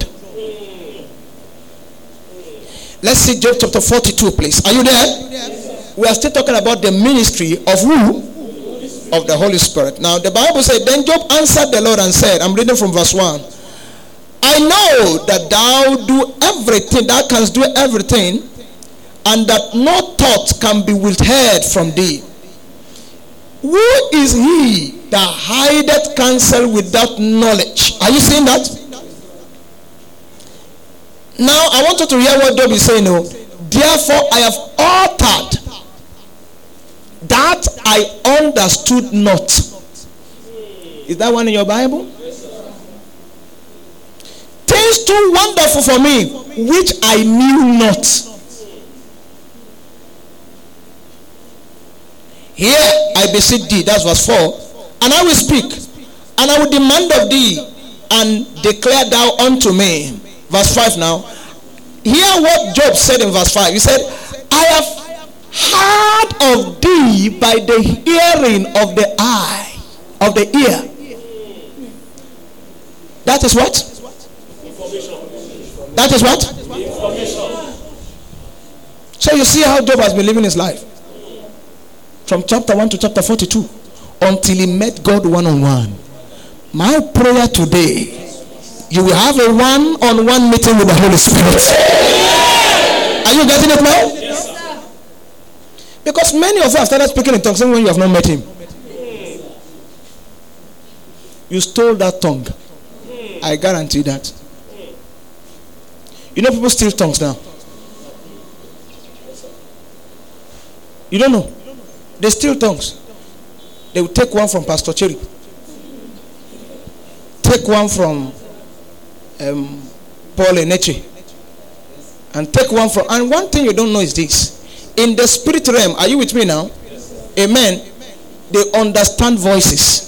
Let's see Job chapter 42, please. Are you there? We are still talking about the ministry of who? Of the Holy Spirit. Now the Bible said, then Job answered the Lord and said, I'm reading from verse 1. I know that thou do everything, thou canst do everything, and that no thought can be withheld from thee. Who is he that hideth counsel without knowledge? Are you seeing that? Now I want you to hear what Job is saying. Oh, therefore I have uttered that I understood not. Is that one in your Bible? Things too wonderful for me, which I knew not. Here I beseech thee, that's verse 4, and I will speak, and I will demand of thee, and declare thou unto me. Verse 5 now. Hear what Job said in verse 5. He said, I have heard of thee by the hearing of the eye, of the ear. That is what? That is what? So you see how Job has been living his life. From chapter 1 to chapter 42. Until he met God one-on-one. My prayer today, you will have a one-on-one meeting with the Holy Spirit. Are you getting it now? Yes, sir. Because many of you have started speaking in tongues even when you have not met him. You stole that tongue. I guarantee that. You know people steal tongues now. You don't know. They steal tongues. They will take one from Pastor Cherry. Take one from Paul Eneche. And take one from... And one thing you don't know is this. In the spirit realm, are you with me now? Amen. They understand voices.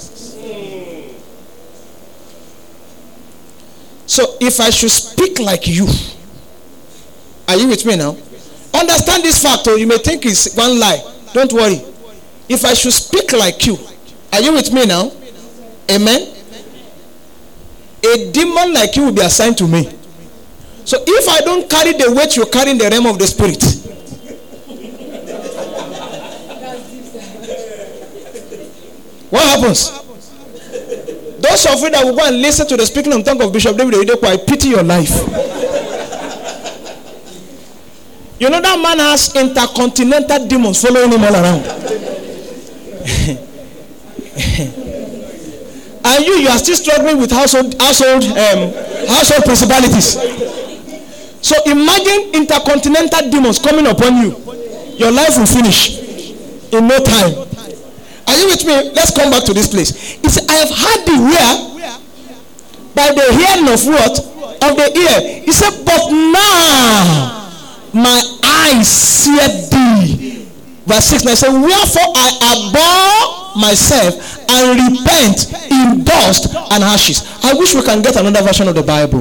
So if I should speak like you, are you with me now? Understand this fact, or you may think it's one lie. Don't worry. If I should speak like you, are you with me now? Amen. A demon like you will be assigned to me. So if I don't carry the weight you carry in the realm of the spirit, what happens? Those of you that will go and listen to the speaking of tongue of Bishop David Oyedepo, I pity your life. You know that man has intercontinental demons following him all around. And you are still struggling with household principalities. So imagine intercontinental demons coming upon you. Your life will finish in no time. Are you with me? Let's come back to this place. He said, I have heard thee where? By the hearing of what? Of the ear. He said, but now my eyes see thee. Verse 6. And I said, wherefore I abhor myself and repent in dust and ashes. I wish we can get another version of the Bible.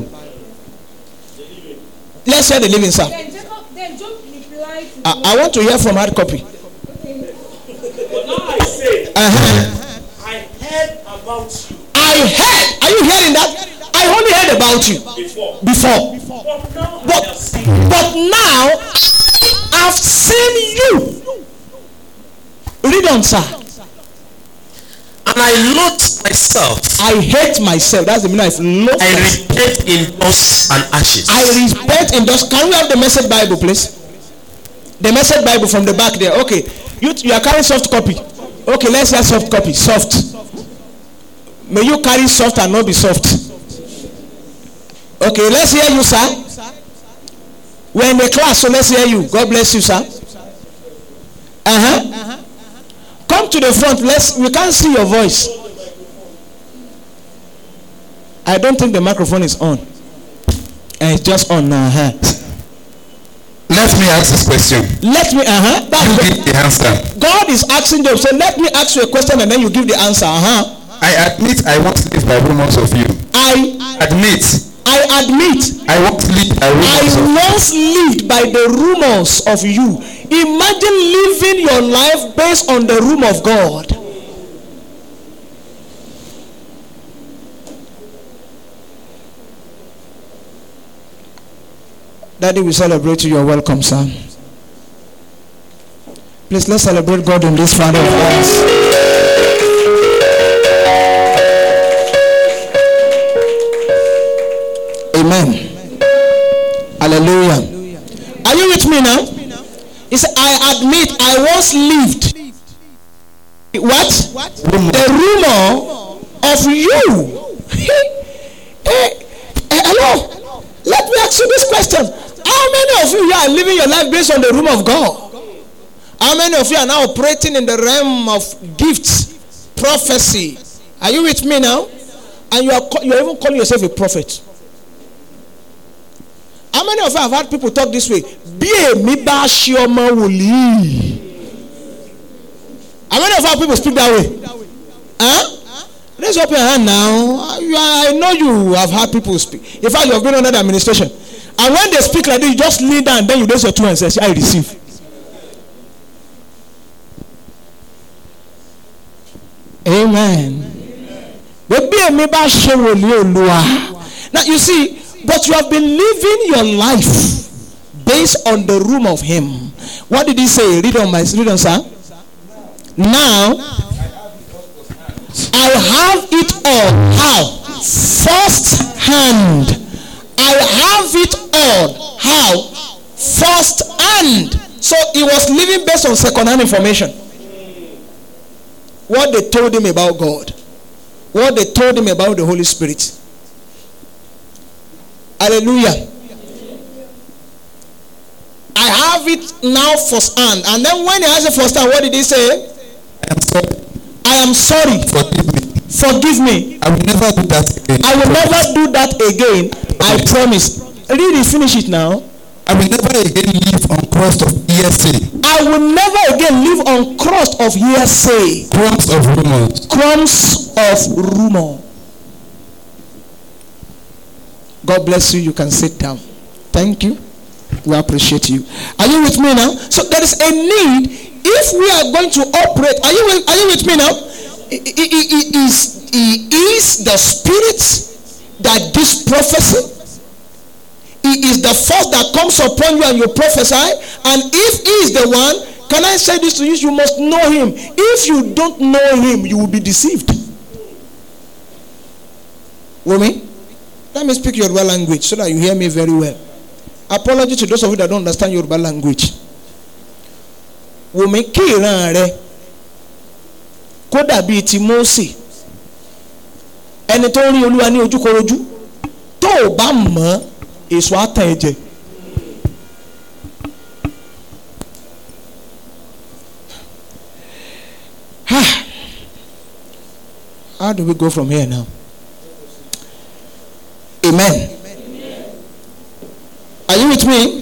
Let's hear the living, sir. Then Job replied to I want to hear from hard copy. But now I say, I heard about you I heard. Are you hearing that? I only heard about you before. But now I've seen you. Read on, sir. And I loathe myself. I hate myself. That's the meaning of loathe. I repent in dust and ashes. I repent in dust. Can we have the Message Bible, please? The Message Bible from the back there. Okay. You are carrying soft copy. Okay, let's have soft copy. Soft. May you carry soft and not be soft. Okay, let's hear you, sir. We're in the class, so let's hear you. God bless you, sir. Come to the front. We can't see your voice. I don't think the microphone is on. And it's just on now. Let me ask this question. Let me, You give the answer. God is asking Job, so let me ask you a question and then you give the answer. I admit I once lived by rumors of you. I admit. I once lived by rumors of you. I once lived by the rumors of you. Imagine living your life based on the rumor of God. Daddy, we celebrate you. You're welcome, son. Please, let's celebrate God in this Father of ours. Amen. Hallelujah. Are you with me now? He said, I admit I once lived. What? The rumor of you. Hello. Let me ask you this question. How many of you are living your life based on the rumor of God? How many of you are now operating in the realm of gifts, prophecy? Are you with me now? And you are even calling yourself a prophet. How many of you have had people talk this way? How many of you people speak that way? Raise up your hand now. I know you have had people speak. In fact, you have been under the administration. And when they speak like this, you just kneel down, then you raise your two hands and say, I receive. Amen. Now you see, but you have been living your life based on the room of him. What did he say? Read on, sir. Now I have it all. How? First hand. I have it all. How? First hand. So he was living based on second hand information. What they told him about God. What they told him about the Holy Spirit. Hallelujah. I have it now first hand. And then when he has it first hand, what did he say? I am sorry. Forgive me. I will never do that again. I will never do that again. I promise. Really finish it now. I will never again live on crust of hearsay. I will never again live on crust of hearsay. Crumbs of rumors. Crumbs of rumor. God bless you. You can sit down. Thank you. We appreciate you. Are you with me now? So there is a need. If we are going to operate, are you with me now? He is the spirit that gives prophecy. He is the force that comes upon you and you prophesy. And if he is the one, can I say this to you? You must know him. If you don't know him, you will be deceived. Women, let me speak Yoruba language so that you hear me very well. Apology to those of you that don't understand Yoruba language. Women, kí ìran rẹ kó dàbí ti Mósè, ẹni tó rí Olúwa ní ojúkorojú, tó o bá mọ̀ èso àtàn ẹ̀jẹ̀. How do we go from here now? Amen. Are you with me?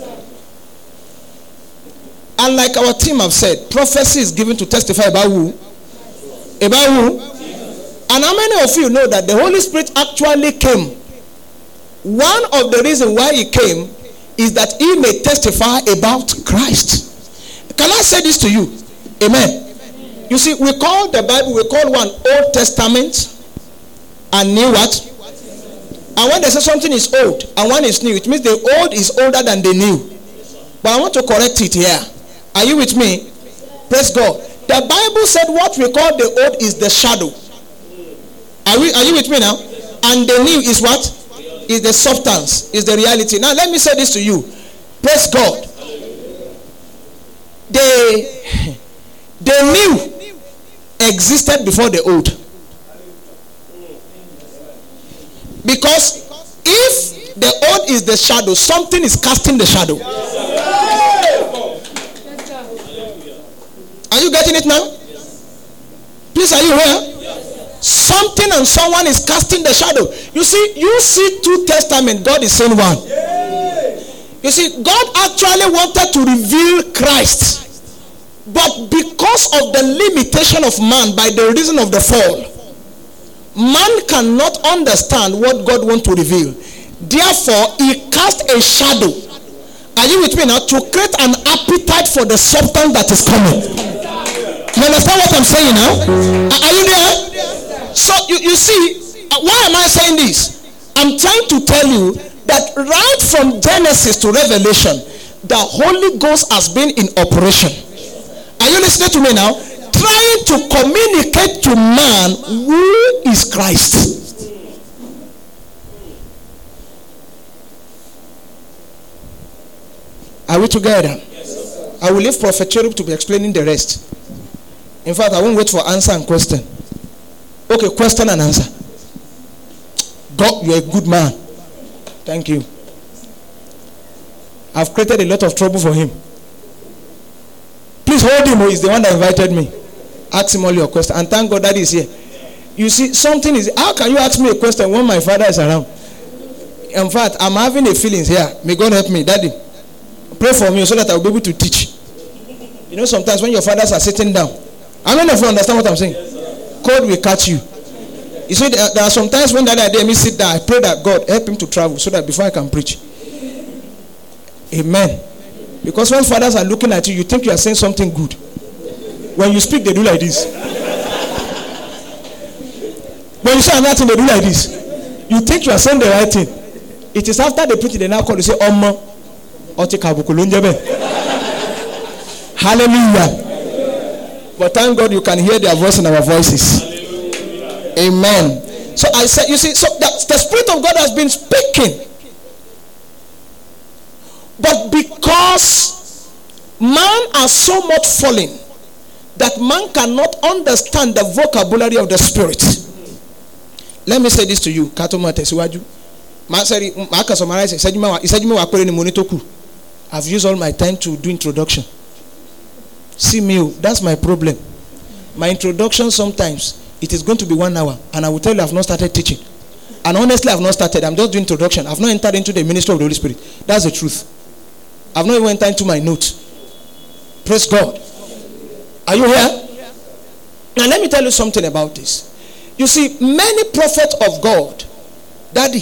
And like our team have said, prophecy is given to testify about who? About who? And how many of you know that the Holy Spirit actually came? One of the reasons why he came is that he may testify about Christ. Can I say this to you? Amen. You see, we call the Bible, we call one Old Testament and New what? And when they say something is old and one is new, it means the old is older than the new. But I want to correct it here. Are you with me? Praise God. The Bible said what we call the old is the shadow. Are you with me now? And the new is what? Is the substance, is the reality. Now let me say this to you. Praise God. The new existed before the old. Because if the old is the shadow, something is casting the shadow. Are you getting it now? Please, are you here? Something and someone is casting the shadow. You see two testaments, God is saying one. You see, God actually wanted to reveal Christ. But because of the limitation of man by the reason of the fall, man cannot understand what God wants to reveal. Therefore, he cast a shadow. Are you with me now? To create an appetite for the substance that is coming. You understand what I'm saying now? Are you there? So you see, why am I saying this? I'm trying to tell you that right from Genesis to Revelation, the Holy Ghost has been in operation. Are you listening to me now? Trying to communicate to man who is Christ. Are we together? Yes, I will leave Prophet Cherub to be explaining the rest. In fact, I won't wait for answer and question. Okay, question and answer. God, you're a good man. Thank you. I've created a lot of trouble for him. Please hold him, who is the one that invited me. Ask him all your questions. And thank God that he's here. You see, something is, how can you ask me a question when my father is around? In fact, I'm having a feelings here. May God help me. Daddy, pray for me so that I'll be able to teach. You know, sometimes when your fathers are sitting down, how many of you understand what I'm saying? Cold will catch you. You see, there are sometimes when Daddy and me sit down, I pray that God help him to travel so that before I can preach. Amen. Because when fathers are looking at you, you think you are saying something good. When you speak, they do like this. When you say another thing, they do like this. You think you are saying the right thing. It is after they preach it, they now call you say, Omo, hallelujah. But thank God you can hear their voice in our voices. Amen. So I said, you see, so the Spirit of God has been speaking. But because man has so much fallen that man cannot understand the vocabulary of the Spirit. Let me say this to you. I've used all my time to do introduction. See me, that's my problem. My introduction sometimes, it is going to be 1 hour. And I will tell you I've not started teaching. And honestly, I've not started. I'm just doing introduction. I've not entered into the ministry of the Holy Spirit. That's the truth. I've not even entered into my notes. Praise God. Are you here? Now let me tell you something about this. You see, many prophets of God, Daddy,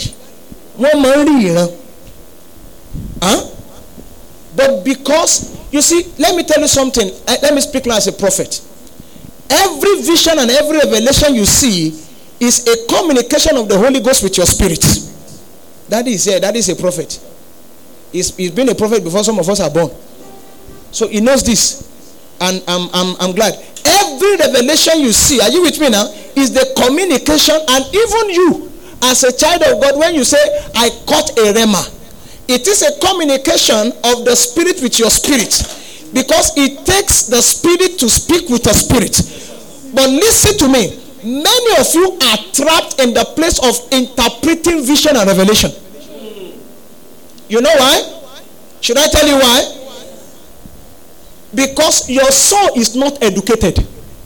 but because, you see, let me tell you something. Let me speak now as a prophet. Every vision and every revelation you see is a communication of the Holy Ghost with your spirit. That is a prophet. He's been a prophet before some of us are born. So he knows this. And I'm glad. Every revelation you see, are you with me now? Is the communication. And even you, as a child of God, when you say, I caught a rhema, it is a communication of the spirit with your spirit. Because it takes the spirit to speak with the spirit. But listen to me. Many of you are trapped in the place of interpreting vision and revelation. You know why? Should I tell you why? Because your soul is not educated.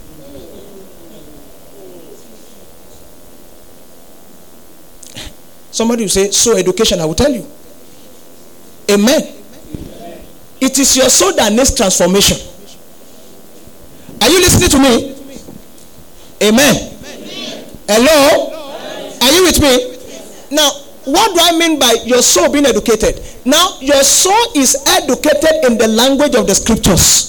Somebody will say, so education, I will tell you. Amen. It is your soul that needs transformation. Are you listening to me? Amen. Hello? Are you with me? Now, what do I mean by your soul being educated? Now, your soul is educated in the language of the scriptures.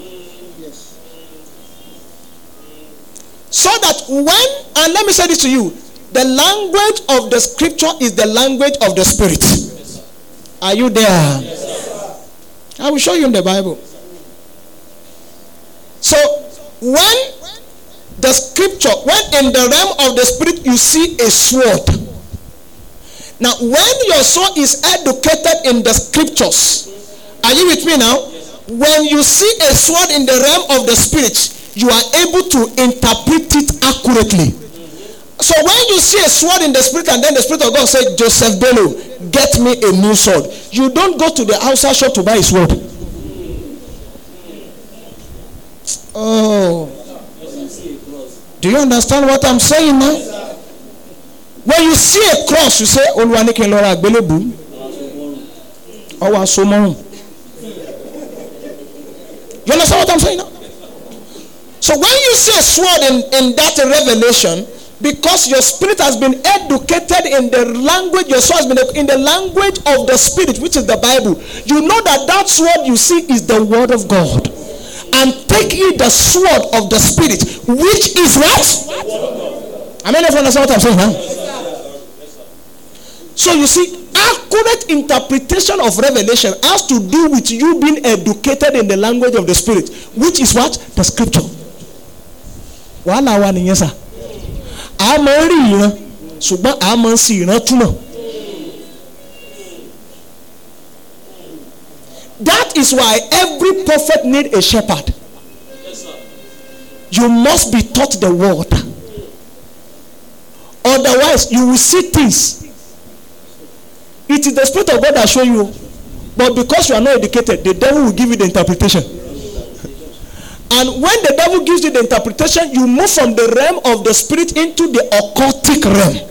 So that and let me say this to you, the language of the scripture is the language of the spirit. Are you there? I will show you in the Bible. So, when the scripture, when in the realm of the spirit you see a sword. Now, when your soul is educated in the scriptures, are you with me now? When you see a sword in the realm of the spirit, you are able to interpret it accurately. So when you see a sword in the spirit and then the Spirit of God said, Joseph Bello, get me a new sword. You don't go to the outside shop to buy a sword. Oh. Do you understand what I'm saying now? When you see a cross, you say, you understand what I'm saying now? So when you see a sword in that revelation, because your spirit has been educated in the language, your soul has been in the language of the spirit, which is the Bible, you know that sword you see is the word of God. And take ye the sword of the spirit, which is what? I mean, if you understand what I'm saying, huh? So you see, accurate interpretation of revelation has to do with you being educated in the language of the spirit, which is what? The scripture. That is why every prophet needs a shepherd. You must be taught the word. Otherwise, you will see things. It is the Spirit of God that shows you. But because you are not educated, the devil will give you the interpretation. And when the devil gives you the interpretation, you move from the realm of the spirit into the occultic realm.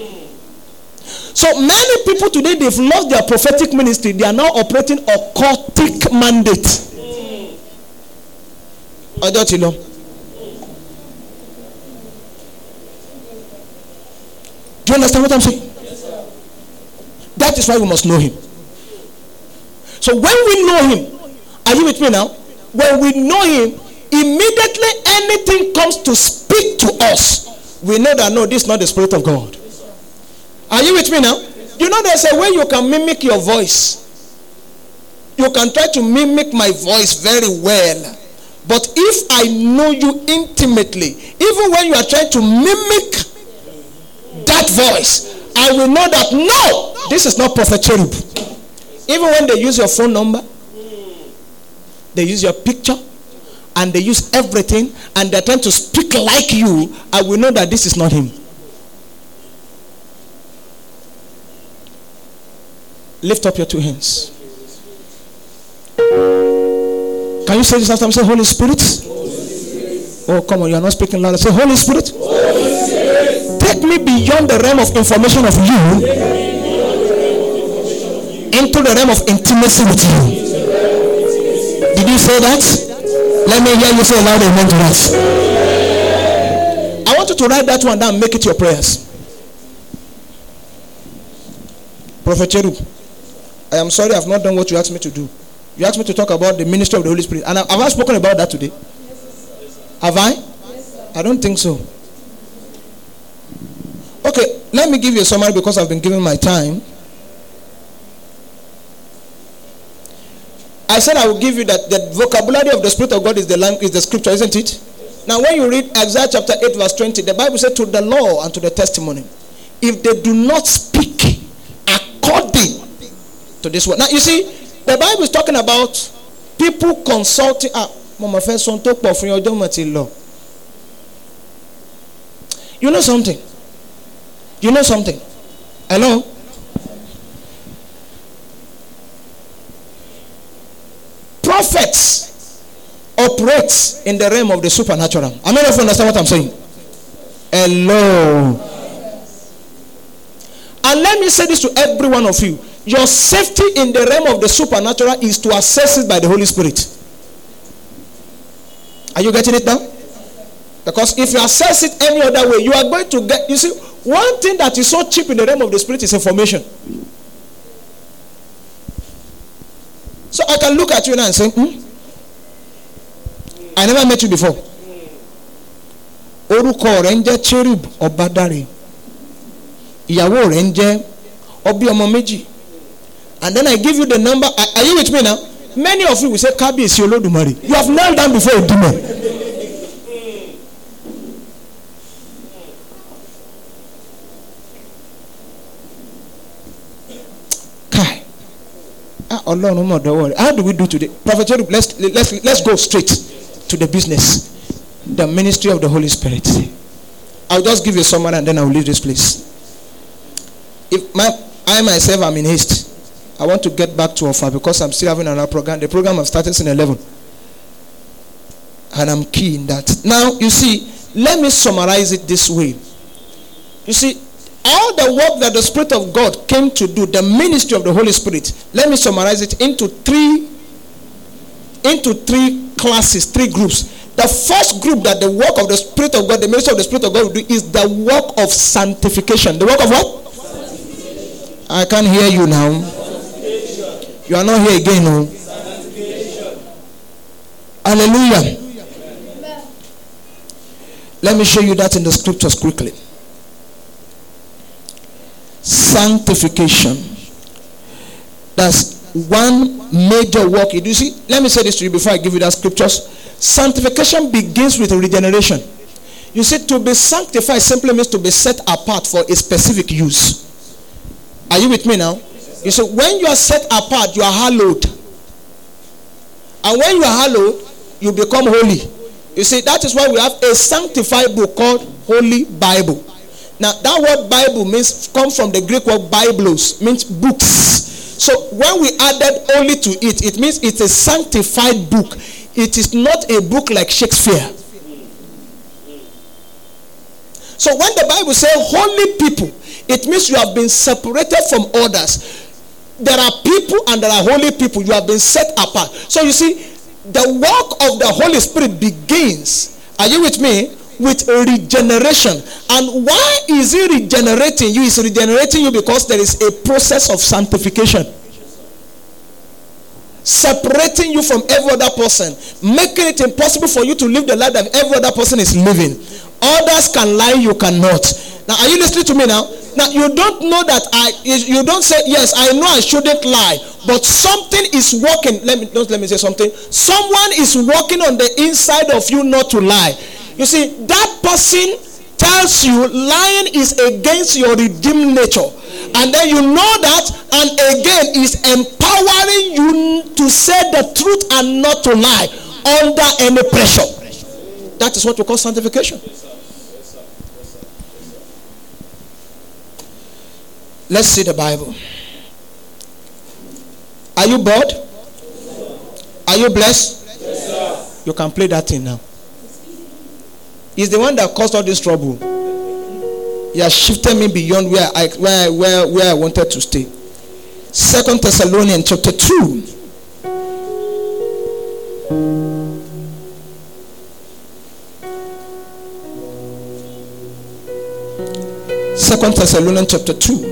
So many people today, they've lost their prophetic ministry. They are now operating occultic mandate. I don't you know. Do you understand what I'm saying? That is why we must know him. So when we know him, are you with me now? When we know him, immediately anything comes to speak to us, we know that no, this is not the Spirit of God. Are you with me now? You know there's a way you can mimic your voice. You can try to mimic my voice very well. But if I know you intimately, even when you are trying to mimic that voice, I will know that no, this is not Prophet Cherub. Even when they use your phone number, they use your picture, and they use everything, and they're trying to speak like you, I will know that this is not him. Lift up your two hands. Can you say this after me? Say, Holy Spirit. Oh, come on, you are not speaking louder. Say, Holy Spirit. Take me beyond the realm of information of you into the realm of intimacy with you. Did you say that? Let me hear you say loud amen to that. I want you to write that one down and make it your prayers. Prophet Cherub, I am sorry I've not done what you asked me to do. You asked me to talk about the ministry of the Holy Spirit. And have I spoken about that today? Have I? I don't think so. Okay, let me give you a summary because I've been giving my time. I said I will give you that the vocabulary of the Spirit of God is the language, is the scripture, isn't it? Now when you read Isaiah chapter 8 verse 20, the Bible said to the law and to the testimony, if they do not speak according to this word. Now you see, the Bible is talking about people consulting. You know something? You know something? Hello? Prophets operate in the realm of the supernatural. I mean, if you understand what I'm saying. Hello. And let me say this to every one of you. Your safety in the realm of the supernatural is to access it by the Holy Spirit. Are you getting it now? Because if you access it any other way, you are going to get, you see, one thing that is so cheap in the realm of the Spirit is information. So I can look at you now and say, I never met you before. Orúkọ rẹ̀ ń jẹ́ Cherub Ọbádàrẹ. Ìyàwó rẹ̀ ń jẹ́ Obi ọmọ méjì. And then I give you the number. Are you with me now? Many of you will say, Kábíyèsí Olódùmarè. You have knelt down before a demon. Kai. How do we do today? Prophet Cherub, let's go straight to the business. The ministry of the Holy Spirit. I'll just give you a summary and then I'll leave this place. If I myself am in haste. I want to get back to Offa because I'm still having another program. The program I'm starting in 11. And I'm keen that. Now, you see, let me summarize it this way. You see, all the work that the Spirit of God came to do, the ministry of the Holy Spirit, let me summarize it into three classes, three groups. The first group that the work of the Spirit of God, the ministry of the Spirit of God will do is the work of sanctification. The work of what? I can't hear you now. You are not here again, no? Hallelujah. Let me show you that in the scriptures quickly. Sanctification. That's one major work. You see, let me say this to you before I give you that scriptures. Sanctification begins with regeneration. You see, to be sanctified simply means to be set apart for a specific use. Are you with me now? You see, when you are set apart, you are hallowed. And when you are hallowed, you become holy. You see, that is why we have a sanctified book called Holy Bible. Now, that word Bible comes from the Greek word Biblos, means books. So, when we added holy to it, it means it's a sanctified book. It is not a book like Shakespeare. So, when the Bible says holy people, it means you have been separated from others. There are people and there are holy people. You have been set apart. So you see, the work of the Holy Spirit begins, are you with me, with regeneration. And why is he regenerating you? He's regenerating you because there is a process of sanctification. Separating you from every other person, making it impossible for you to live the life that every other person is living. Others can lie, you cannot. Now, are you listening to me now? Now, you don't know that you don't say, yes, I know I shouldn't lie, but something is working. Let me say something. Someone is working on the inside of you not to lie. You see, that person tells you lying is against your redeemed nature. And then you know that, and again is empowering you to say the truth and not to lie under any pressure. That is what we call sanctification. Let's see the Bible. Are you bored? Are you blessed? Yes, sir. You can play that thing now. He's the one that caused all this trouble. He has shifted me beyond where I wanted to stay. 2 Thessalonians chapter 2. Second Thessalonians chapter 2.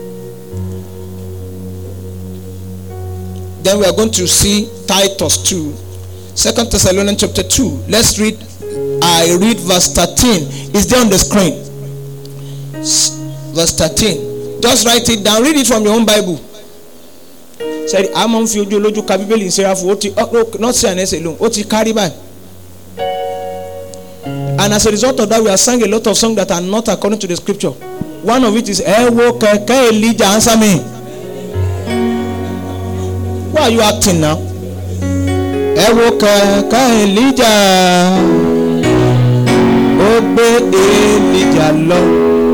Then we are going to see Titus 2. 2 Thessalonians chapter 2. Let's read. I read verse 13. It's there on the screen. Verse 13. Just write it down. Read it from your own Bible. Say, I'm on field. You Bibeli in Seraph. Not say an essay alone. What you carry by. And as a result of that, we are singing a lot of songs that are not according to the scripture. One of it is, Elijah, answer me. Why are you acting now? Elijah, obey Elijah, Lord.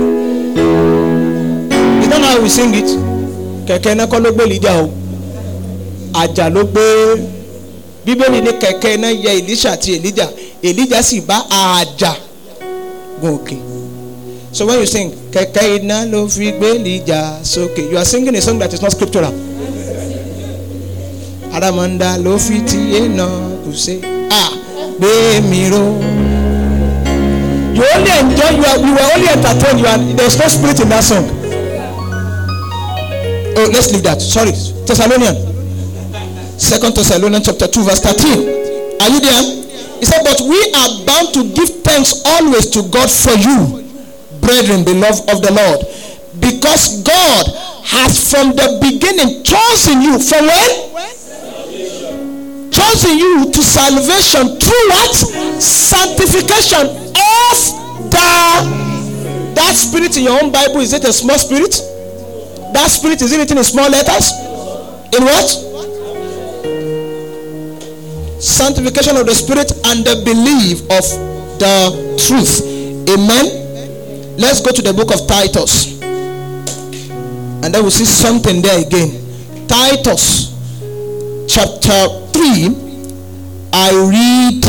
Is that how we sing it? Kẹ̀kẹ́ náà kọ́ ló gbé Elijah o. Àjà ló gbé. Bíbélì ní kẹ̀kẹ́ náà yẹ Elisha àti Elijah. Elijah sì bá àjà gun òkè. So when you sing kẹ̀kẹ́ iná ló fi gbé Elijah sókè, you are singing a song that is not scriptural. Aramanda ló fi ti iná kù sí. Gbé mi ró. You only enjoy, you were only entertained. There's no spirit in that song. Oh, let's leave that. Sorry, Thessalonians. 2 Thessalonians chapter 2 verse 13. Are you there? He said, but we are bound to give thanks always to God for you, brethren, beloved of the Lord, because God has from the beginning chosen you. From when? Chosen you to salvation through what? Sanctification of that spirit in your own Bible. Is it a small spirit? That spirit is written in small letters. In what? Sanctification of the spirit and the belief of the truth. Amen. Let's go to the book of Titus, and then we'll see something there again. Titus chapter 3. I read.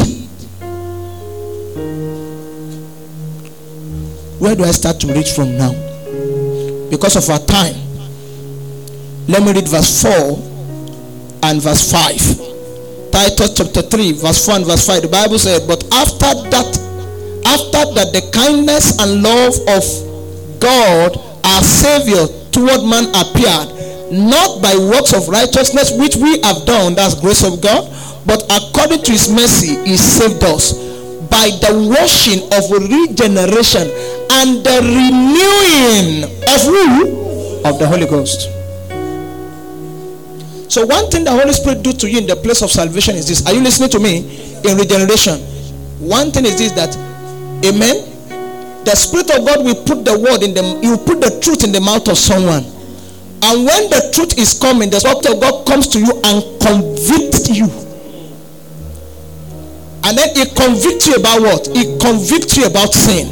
Where do I start to read from now? Because of our time, let me read verse 4 and verse 5. Titus chapter 3 verse 4 and verse 5. The Bible said, but after that the kindness and love of God our Savior toward man appeared, not by works of righteousness which we have done, that's grace of God, but according to his mercy he saved us by the washing of regeneration and the renewing of who? Of the Holy Ghost. So one thing the Holy Spirit do to you in the place of salvation is this. Are you listening to me? In regeneration, one thing is this, that amen, the Spirit of God will put the word in them. He will put the truth in the mouth of someone, and when the truth is coming, the Spirit of God comes to you and convicts you. And then he convicts you about what? He convicts you about sin.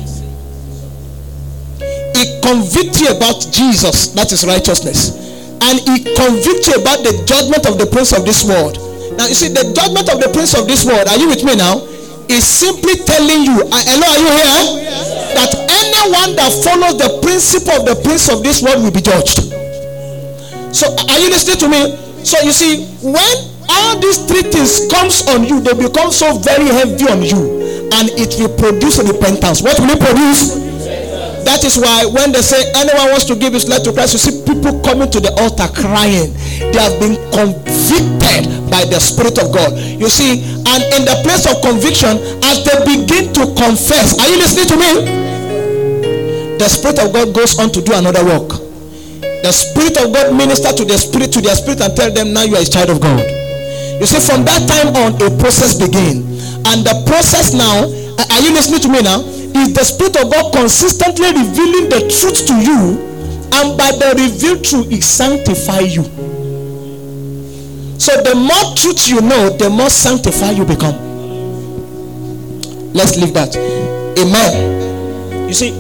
He convicts you about Jesus, that is righteousness. And he convicts you about the judgment of the prince of this world. Now you see, the judgment of the prince of this world, are you with me now? Is simply telling you, hello, are you here? Yes. That anyone that follows the principle of the prince of this world will be judged. So are you listening to me? So you see, when all these three things comes on you, they become so very heavy on you, and it will produce repentance. What will it produce? That is why when they say anyone wants to give his life to Christ, you see people coming to the altar crying. They have been convicted by the Spirit of God. You see, and in the place of conviction, as they begin to confess, are you listening to me? The Spirit of God goes on to do another work. The Spirit of God ministers to their spirit and tell them, now you are a child of God. You see, from that time on, a process begins. And the process now, are you listening to me now? Is the Spirit of God consistently revealing the truth to you, and by the revealed truth, it sanctifies you. So the more truth you know, the more sanctified you become. Let's leave that. Amen. You see,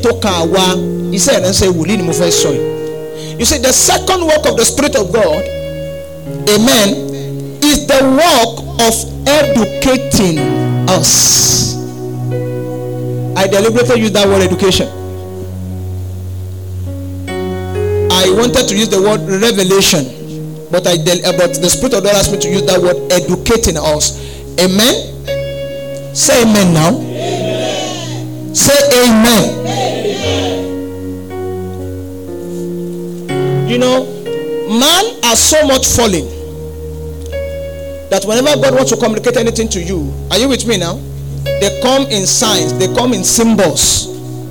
you see, the second work of the Spirit of God, amen, is the work of educating us. I deliberately use that word education. I wanted to use the word revelation, but the Spirit of God asked me to use that word educating us. Amen. Say amen now. Amen. Say amen. Amen. You know, man has so much fallen that whenever God wants to communicate anything to you, are you with me now? They come in signs, they come in symbols,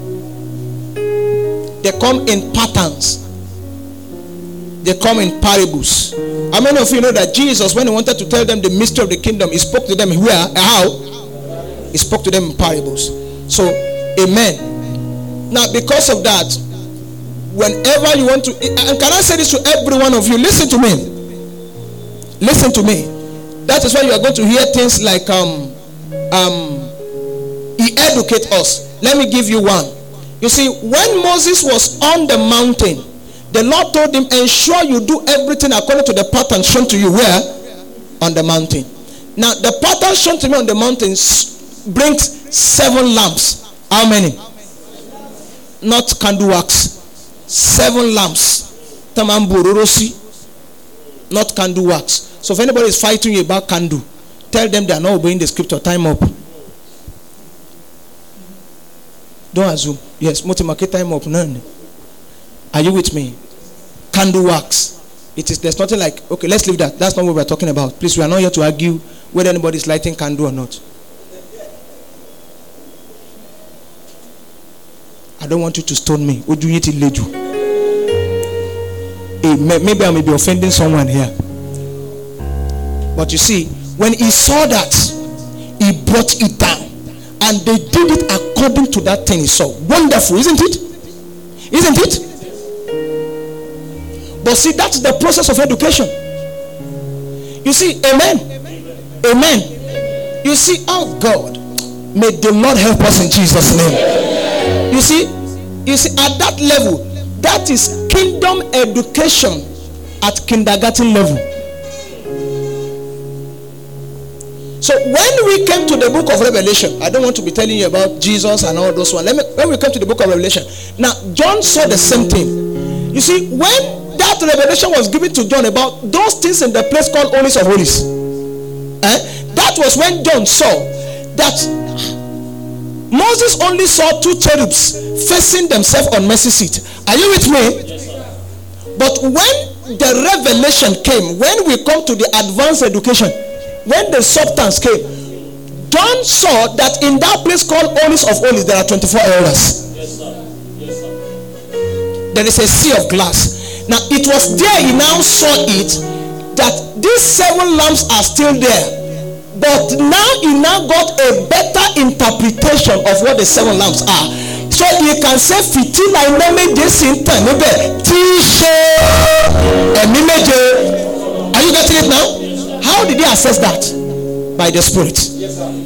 they come in patterns, they come in parables. How many of you know that Jesus, when he wanted to tell them the mystery of the kingdom, he spoke to them where? How? He spoke to them in parables. So, amen. Now, because of that, whenever you want to, and can I say this to every one of you? Listen to me. Listen to me. That is why you are going to hear things like he educates us. Let me give you one. You see, when Moses was on the mountain, the Lord told him, ensure you do everything according to the pattern shown to you. Where? On the mountain. Now, the pattern shown to me on the mountain brings 7 lamps. How many? Not candle wax. 7 lamps. Tamamburorosi. Not candle wax. So if anybody is fighting you about candle, tell them they are not obeying the scripture. Time up. Don't assume. Yes, multi-market time up. None. Are you with me? Candle wax. There's nothing like, okay, let's leave that. That's not what we're talking about. Please, we are not here to argue whether anybody is lighting candle or not. I don't want you to stone me. Maybe I may be offending someone here. But you see, when he saw that, he brought it down. And they did it according to that thing he saw. Wonderful, isn't it? Isn't it? But see, that's the process of education. You see, amen. Amen. You see, oh God, may the Lord help us in Jesus' name. You see, at that level, that is kingdom education at kindergarten level. So when we came to the book of Revelation, I don't want to be telling you about Jesus and all those ones. When we come to the book of Revelation, now John saw the same thing. You see, when that revelation was given to John about those things in the place called Holies of Holies, that was when John saw that Moses only saw 2 cherubs facing themselves on mercy seat. Are you with me? Yes, sir. But when the revelation came, when we come to the advanced education, when the substance came, John saw that in that place called Holies of Holies, there are 24 elders. Yes, sir. Yes, sir. There is a sea of glass. Now it was there he now saw it that these 7 lamps are still there. But now he now got a better interpretation of what the 7 lamps are. So you can say fitila imemeje sinta nebe tishe emimeje. Are you getting it now? How did he assess that? By the Spirit. Yes, sir.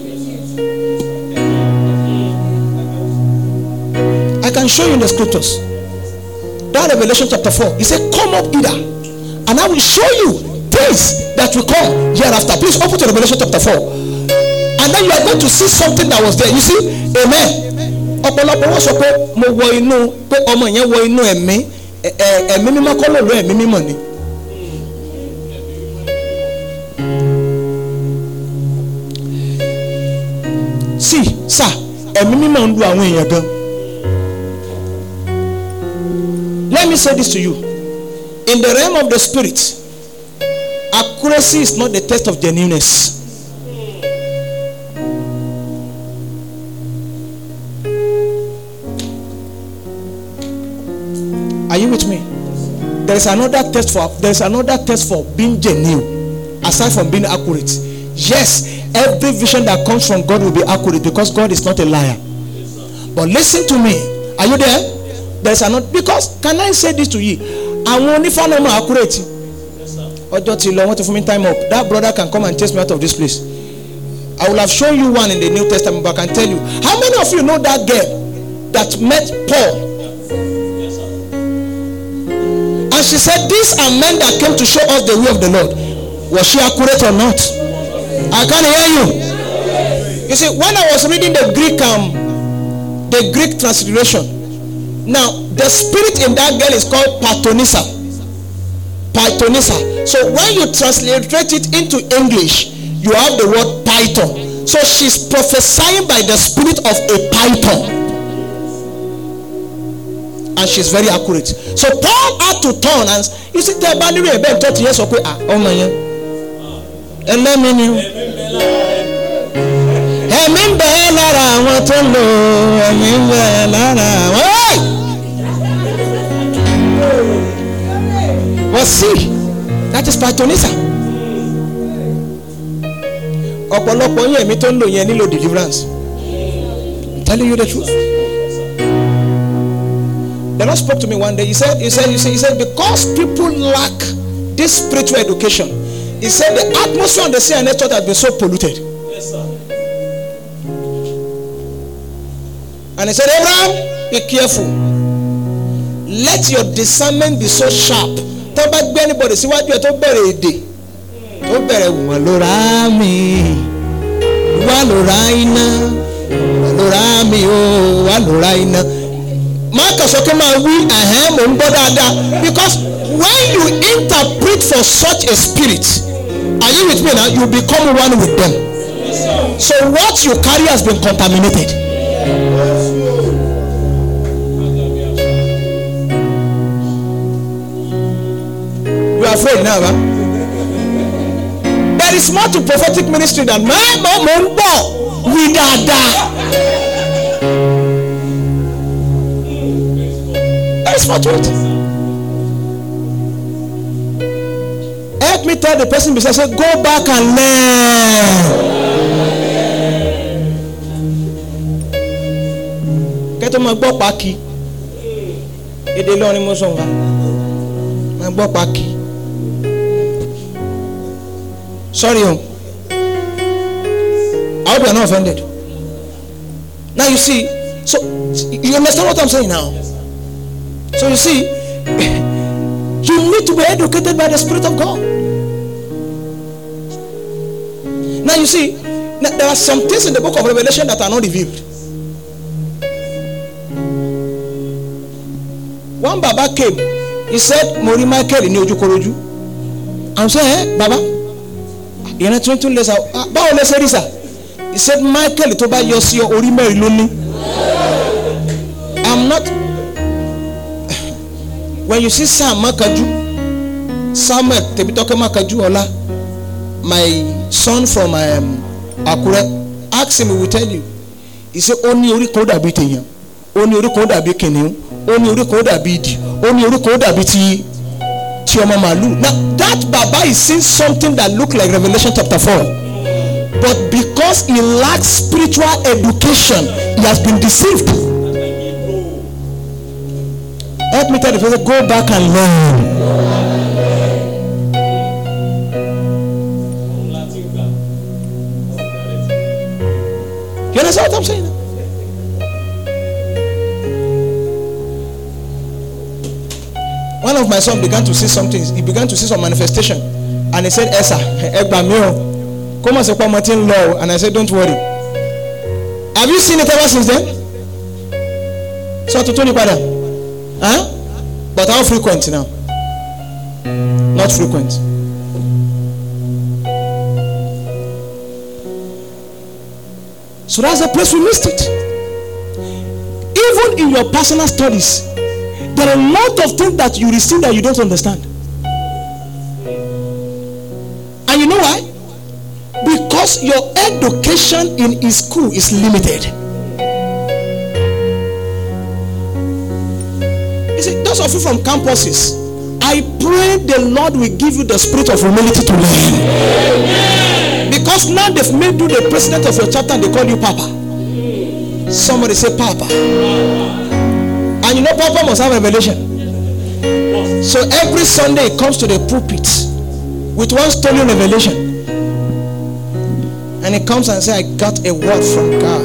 I can show you in the scriptures. That Revelation chapter 4. He said, come up hither, and I will show you things that will come hereafter. Please open to Revelation chapter 4. And then you are going to see something that was there. You see? Amen. Ọ̀pọ̀lọpọ̀ wọ́n sọ pé mo wọ inú pé ọmọ yẹn wọ inú ẹ̀mí mímọ́ kọ́ ló lọ ẹ̀mí mímọ́ ni. Sí sà ẹ̀mí mímọ́ ń lu àwọn èèyàn gan. me say this to you. In the realm of the spirit, accuracy is not the test of genuineness. Are you with me? There is another test for being genuine aside from being accurate. Yes, every vision that comes from God will be accurate because God is not a liar. But listen to me. Are you there? There is another, because can I say this to you? I won't if I know my accurate. Time up. That brother can come and chase me out of this place. I will have shown you one in the New Testament, but I can tell you. How many of you know that girl that met Paul? And she said, these are men that came to show us the way of the Lord. Was she accurate or not? I can't hear you. You see, when I was reading the Greek transliteration, now the spirit in that girl is called Pythonissa. So when you transliterate it into English, you have the word python. So she's prophesying by the spirit of a python. And she's very accurate. So Paul had to turn and you see the boundary about 30 years ago. Oh my God. And let me know. Well, see, that is Pythonissa. Deliverance. I'm telling you the truth. The Lord spoke to me one day. He said, because people lack this spiritual education, he said the atmosphere on the sea and nature has been so polluted. Yes, sir. And he said, Abraham, be careful. Let your discernment be so sharp. Talk about anybody. See what you are talking about. Don't bury Walorami. Walorami. Oh, Waloraina. Because when you interpret for such a spirit, are you with me now? You become one with them. So what you carry has been contaminated. You are afraid now, huh? There is more to prophetic ministry than my mom with that. There is more to it. Help me tell the person beside, say, go back and learn. Get on my book back. It is learning more song. My book back. Sorry, I hope you are not offended. Now you see, so you understand what I'm saying now? So you see, you need to be educated by the Spirit of God. Now you see, there are some things in the book of Revelation that are not revealed. One Baba came, he said, Mori Michael in Ojukoroju. I'm saying, Baba, you're not trying to listen. He said, Michael, to buy your seal or I'm not. When you see Sam Makaju, Samuel Tebitoke Makaju Ola, my son from Akure, ask him, he will tell you. He said, only Uri Koda Bitenya, only Uri Koda Bikenu, only Uri Koda Bidi, only Uri Koda Biti Chioma Malu. Now that Baba is seeing something that looks like Revelation chapter 4. But because he lacks spiritual education, he has been deceived. Help me tell the person, go back and learn. You understand what I'm saying? One of my sons began to see something. He began to see some manifestation. And he said, Esa, come on, support Martin Law. And I said, don't worry. Have you seen it ever since then? So to Tony Pada. Huh? But how frequent now? Not frequent. So that's the place we missed it. Even in your personal studies, There are a lot of things that you receive that you don't understand. And you know why? Because your education in his school is limited. You see, those of you from campuses, I pray the Lord will give you the spirit of humility to learn. Because now they've made you the president of your chapter and they call you Papa. Somebody say Papa. And you know Papa must have revelation. So every Sunday he comes to the pulpit with one stolen revelation. And he comes and says, I got a word from God.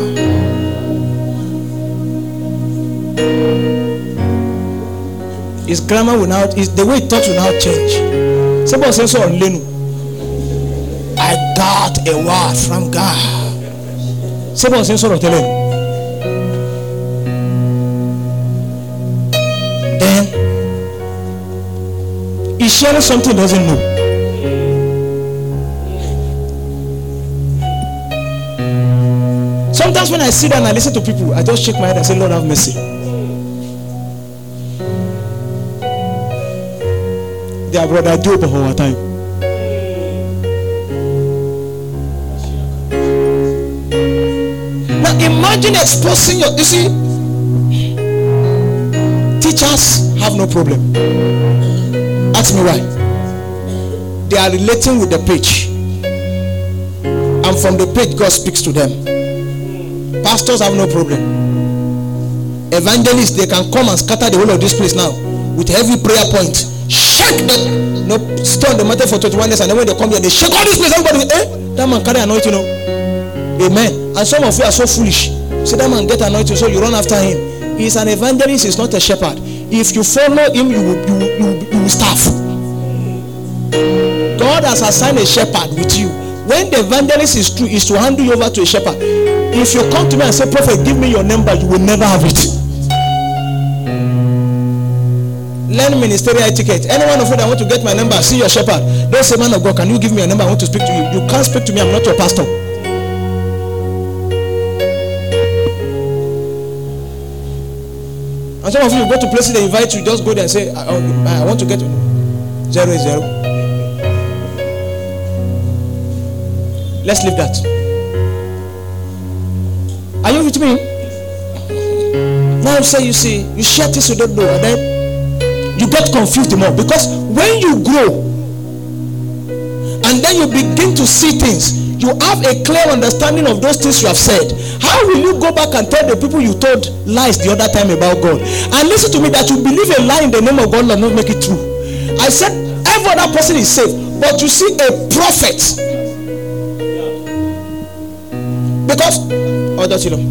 His grammar will now, the way he talks will now change. Somebody says, so I got a word from God. Somebody says, so tell him. Then he's sharing something he doesn't know. Sometimes when I sit down and I listen to people, I just shake my head and say, Lord have mercy. Their brother do the whole time. Now imagine exposing your, you see, teachers have no problem. Ask me why. They are relating with the page. And from the page God speaks to them. Pastors have no problem. Evangelists, they can come and scatter the whole of this place now with heavy prayer point. Shake them. No, stay on the matter for 21 days, and then when they come here, they shake all this place. Everybody, that man carry anointing, you know. Amen. And some of you are so foolish. Say that man get anointing, so you run after him. He is an evangelist, he's not a shepherd. If you follow him, you will starve. God has assigned a shepherd with you. When the evangelist is true, is to hand you over to a shepherd. If you come to me and say, Prophet, give me your number, you will never have it. Learn ministerial etiquette. Any one of you that want to get my number, see your shepherd. Don't say, man of God, can you give me your number? I want to speak to you. You can't speak to me. I'm not your pastor. And some of you go to places they invite you, just go there and say, I want to get 0 is 0. Let's leave that. Are you with me? Now say you see, you share this you don't know, and then you get confused more. Because when you grow and then you begin to see things, you have a clear understanding of those things you have said. How will you go back and tell the people you told lies the other time about God? And listen to me, that you believe a lie in the name of God will not make it true. I said every other person is safe, but you see a prophet. Because you know.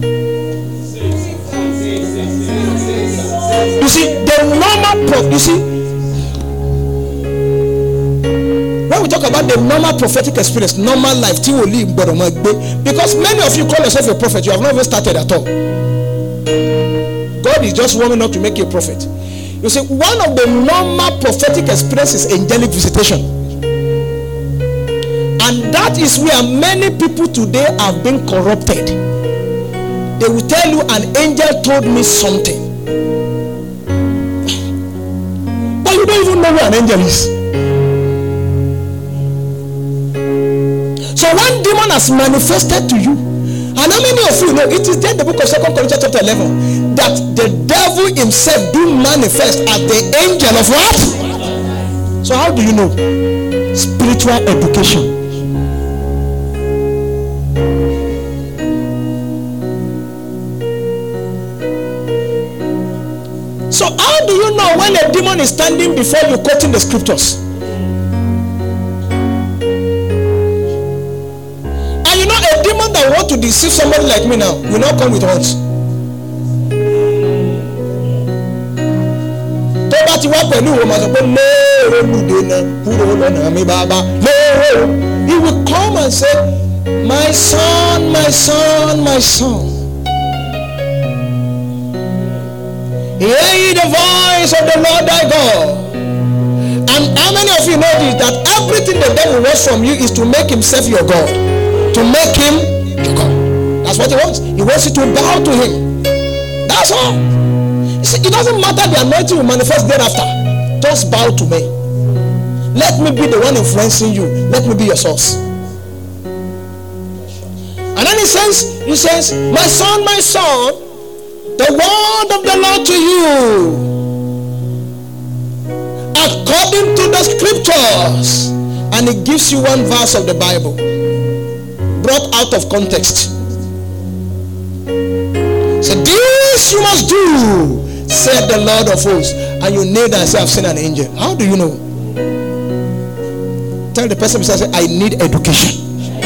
You see, the normal you see, when we talk about the normal prophetic experience, normal life, because many of you call yourself a prophet, you have not even started at all. God is just warming up to make you a prophet. You see, one of the normal prophetic experiences is angelic visitation. And that is where many people today have been corrupted. They will tell you, an angel told me something. But you don't even know who an angel is. So one demon has manifested to you. And how many of you know, it is there in the book of 2 Corinthians chapter 11, that the devil himself do manifest as the angel of what? So how do you know? Spiritual education. So how do you know when a demon is standing before you quoting the scriptures? And you know, a demon that want to deceive somebody like me now will not come with horns. He will come and say, my son, my son, my son, hear ye the voice of the Lord thy God. And how many of you know this, that everything the devil wants from you is to make himself your God, to make him your God. That's what he wants. He wants you to bow to him. That's all. See, it doesn't matter the anointing will manifest thereafter. Just bow to me. Let me be the one influencing you. Let me be your source. And then he says, my son, the word of the Lord to you, according to the scriptures. And he gives you one verse of the Bible, brought out of context. So this you must do, said the Lord of hosts. And you kneel and say, I've seen an angel. How do you know? Tell the person beside you, I need education.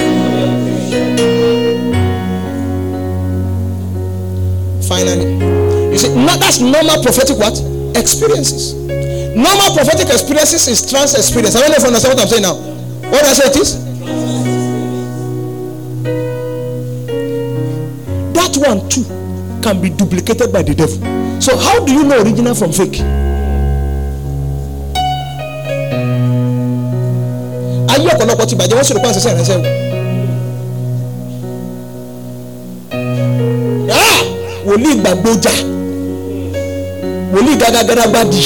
Finally, you see, that's normal prophetic what? Experiences. Normal prophetic experiences is trance experience. I don't know if you understand what I'm saying now. What I say it is? That one too can be duplicated by the devil. So how do you know original from fake? Are you going to buy? What's the point? Wòlíì gbàgbójà, wòlíì gàgàgàràgbàdì.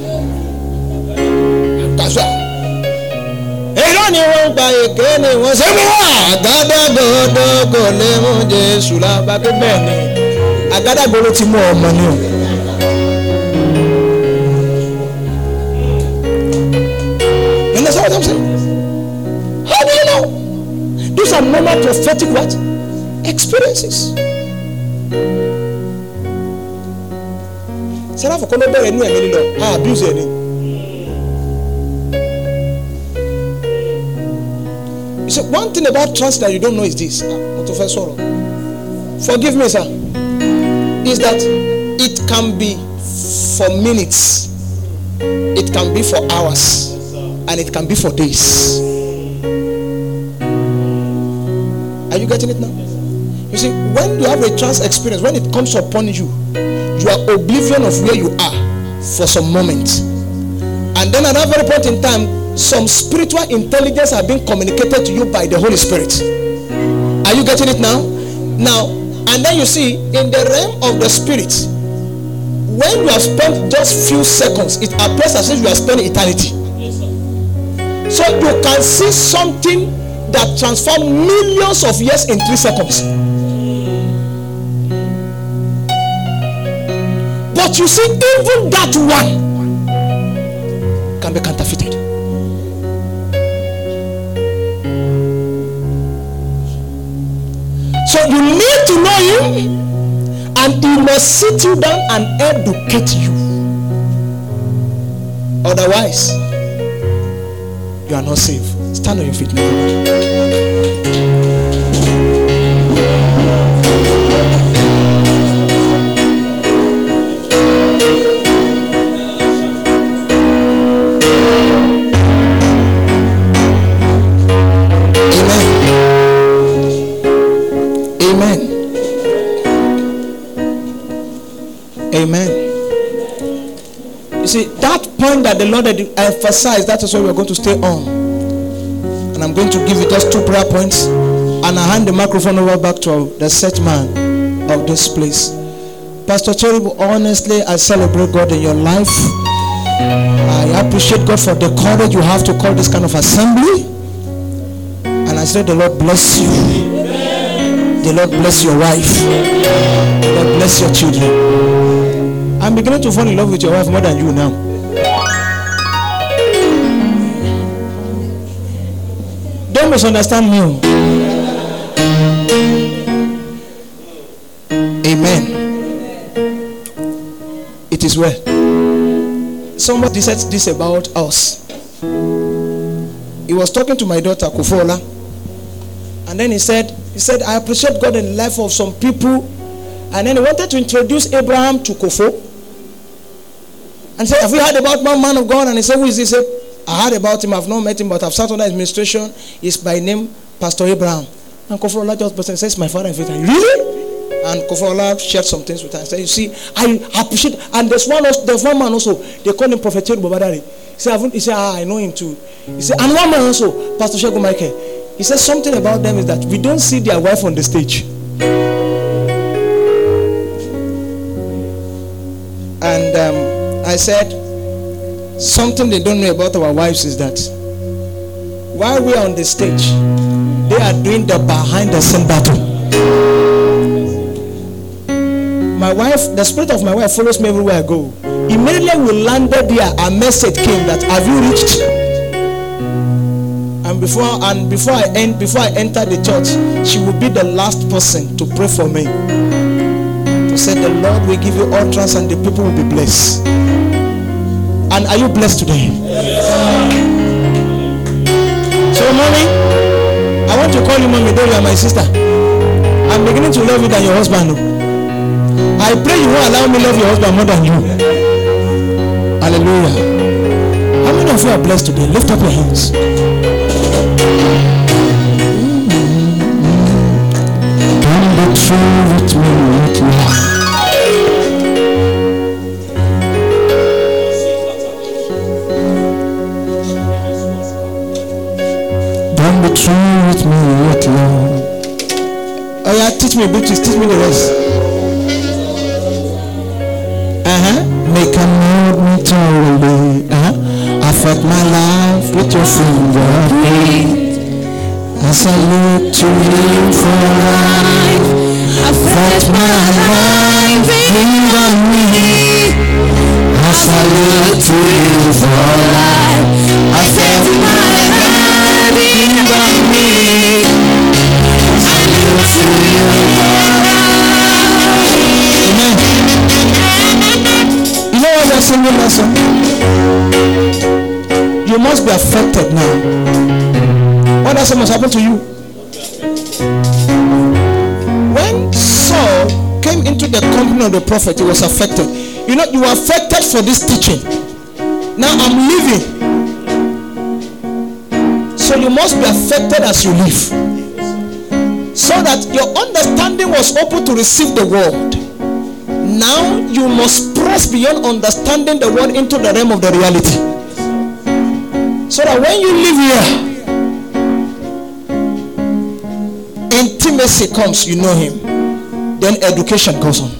Kàṣà. Èrò ni wọ́n gba èké ni wọ́n ṣe mú wá. Àgádágodo kò lè mú Jésù lábàgbé bẹ́ẹ̀ ni. Àgádágodo ti mú ọmọ ni o. You understand what I'm saying? How do you know? These are normal prophetic what? Experiences. Sarah for Kono Bere nu emeli lo. Abuse any. You see, one thing about trust that you don't know is this. Forgive me, sir. Is that it can be for minutes, it can be for hours, and it can be for days. Are you getting it now? You see, when you have a trance experience, when it comes upon you, you are oblivion of where you are for some moment, and then at that very point in time, some spiritual intelligence have been communicated to you by the Holy Spirit. Are you getting it now? Now, and then you see, in the realm of the spirit, when you have spent just few seconds, it appears as if you have spent eternity. So you can see something that transforms millions of years in 3 seconds. But you see, even that one can be counterfeited. So you need to know him, and he must sit you down and educate you. Otherwise, you are not safe. Stand on your feet now. Amen. You see, that point that the Lord had emphasized, that is what we are going to stay on. And I'm going to give you just 2 prayer points, and I hand the microphone over back to the set man of this place. Pastor Choribu, honestly, I celebrate God in your life. I appreciate God for the courage you have to call this kind of assembly. And I say the Lord bless you. The Lord bless your wife. The Lord bless your children. I'm beginning to fall in love with your wife more than you now. Don't misunderstand me. Amen. It is well. Somebody said this about us. He was talking to my daughter Kufola, and then he said, I appreciate God in the life of some people. And then he wanted to introduce Abraham to Kofo. And said, have you heard about one man of God? And he said, who is this? He said, I heard about him. I've not met him, but I've sat under his administration. He's by name Pastor Abraham. And Kofo just says, my father in faith. Really? And Kofo shared some things with her. And said, you see, I appreciate. And there's one man also. They call him Prophet Cheru Bobadari. He said, I know him too. He said, and one man also, Pastor Shego Michael. He said something about them is that we don't see their wife on the stage. I said, something they don't know about our wives is that while we are on the stage, they are doing the behind the scene battle. My wife, the spirit of my wife follows me everywhere I go. Immediately we landed there, a message came that, have you reached? And before I enter the church, she will be the last person to pray for me. To say, the Lord will give you utterance and the people will be blessed. And are you blessed today? Yes. So mommy, I want to call you mommy, though you are my sister. I'm beginning to love you than your husband. I pray you won't allow me love your husband more than you. Hallelujah. How many of you are blessed today? Lift up your hands. Don't be true with me right now. Don't be true with me right now. Oh yeah, teach me British, teach me the rest. Make a mold me thoroughly. Affect my life with your finger. As I look to you for life, affect my life, bring on me. As I look to you for life, affect my life, bring on me. As I look to you for life. Amen. You know why we are singing that song? You must be affected now. What does must happen to you? When Saul came into the company of the prophet, he was affected. You know, you were affected for this teaching. Now I'm leaving. So you must be affected as you leave. So that your understanding was open to receive the word. Now you must press beyond understanding the word into the realm of the reality. So that when you live here, intimacy comes, you know him. Then education goes on.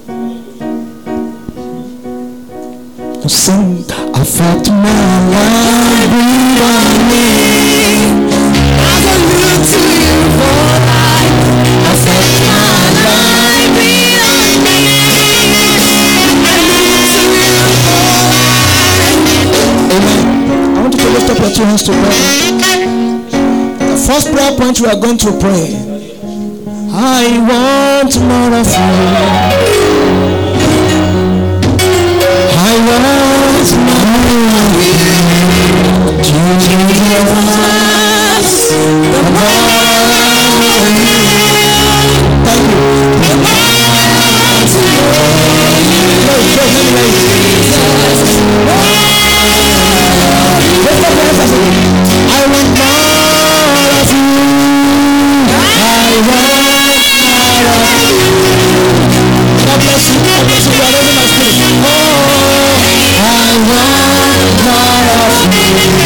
To sing, affect my life, breathe on me. As I look to you for life, affect my life, breathe on me. Amen. I want you to lift up your two hands to pray. The first prayer point we are going to pray. I want more of you. I want more of you. Jesus, the more of you. Thank you. The more to I want more of you. I want more of you. God bless you. God bless you. You are raising my spirit. Oh, I want more of you.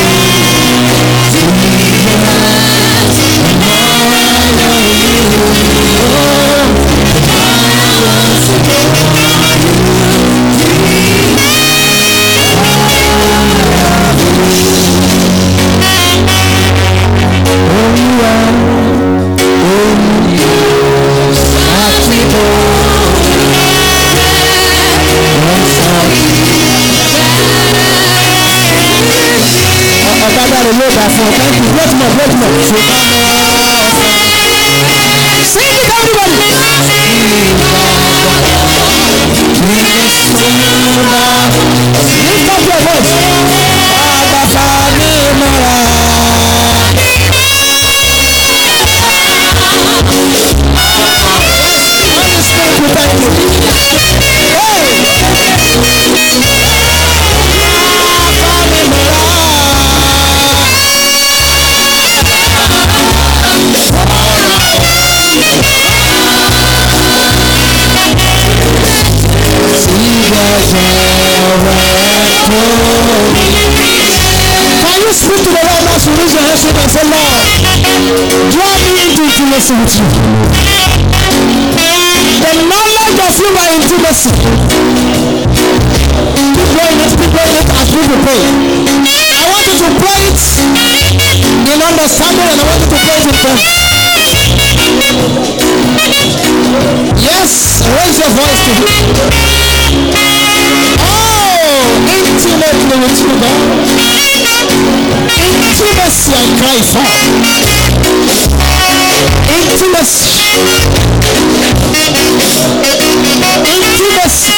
Thank you. Let more. Sing it, everybody. Lift up your voice. Thank you. Can you speak to the Lord as you raise your hands and say, Lord, draw me into intimacy with you. The knowledge Charge of you by intimacy. Keep playing it as people pray. I want you to play it in understanding, and I want you to play it in faith. Yes, raise your voice to him. Oh, intimately with you, God. Intimacy I cry for. Intimacy. Intimacy.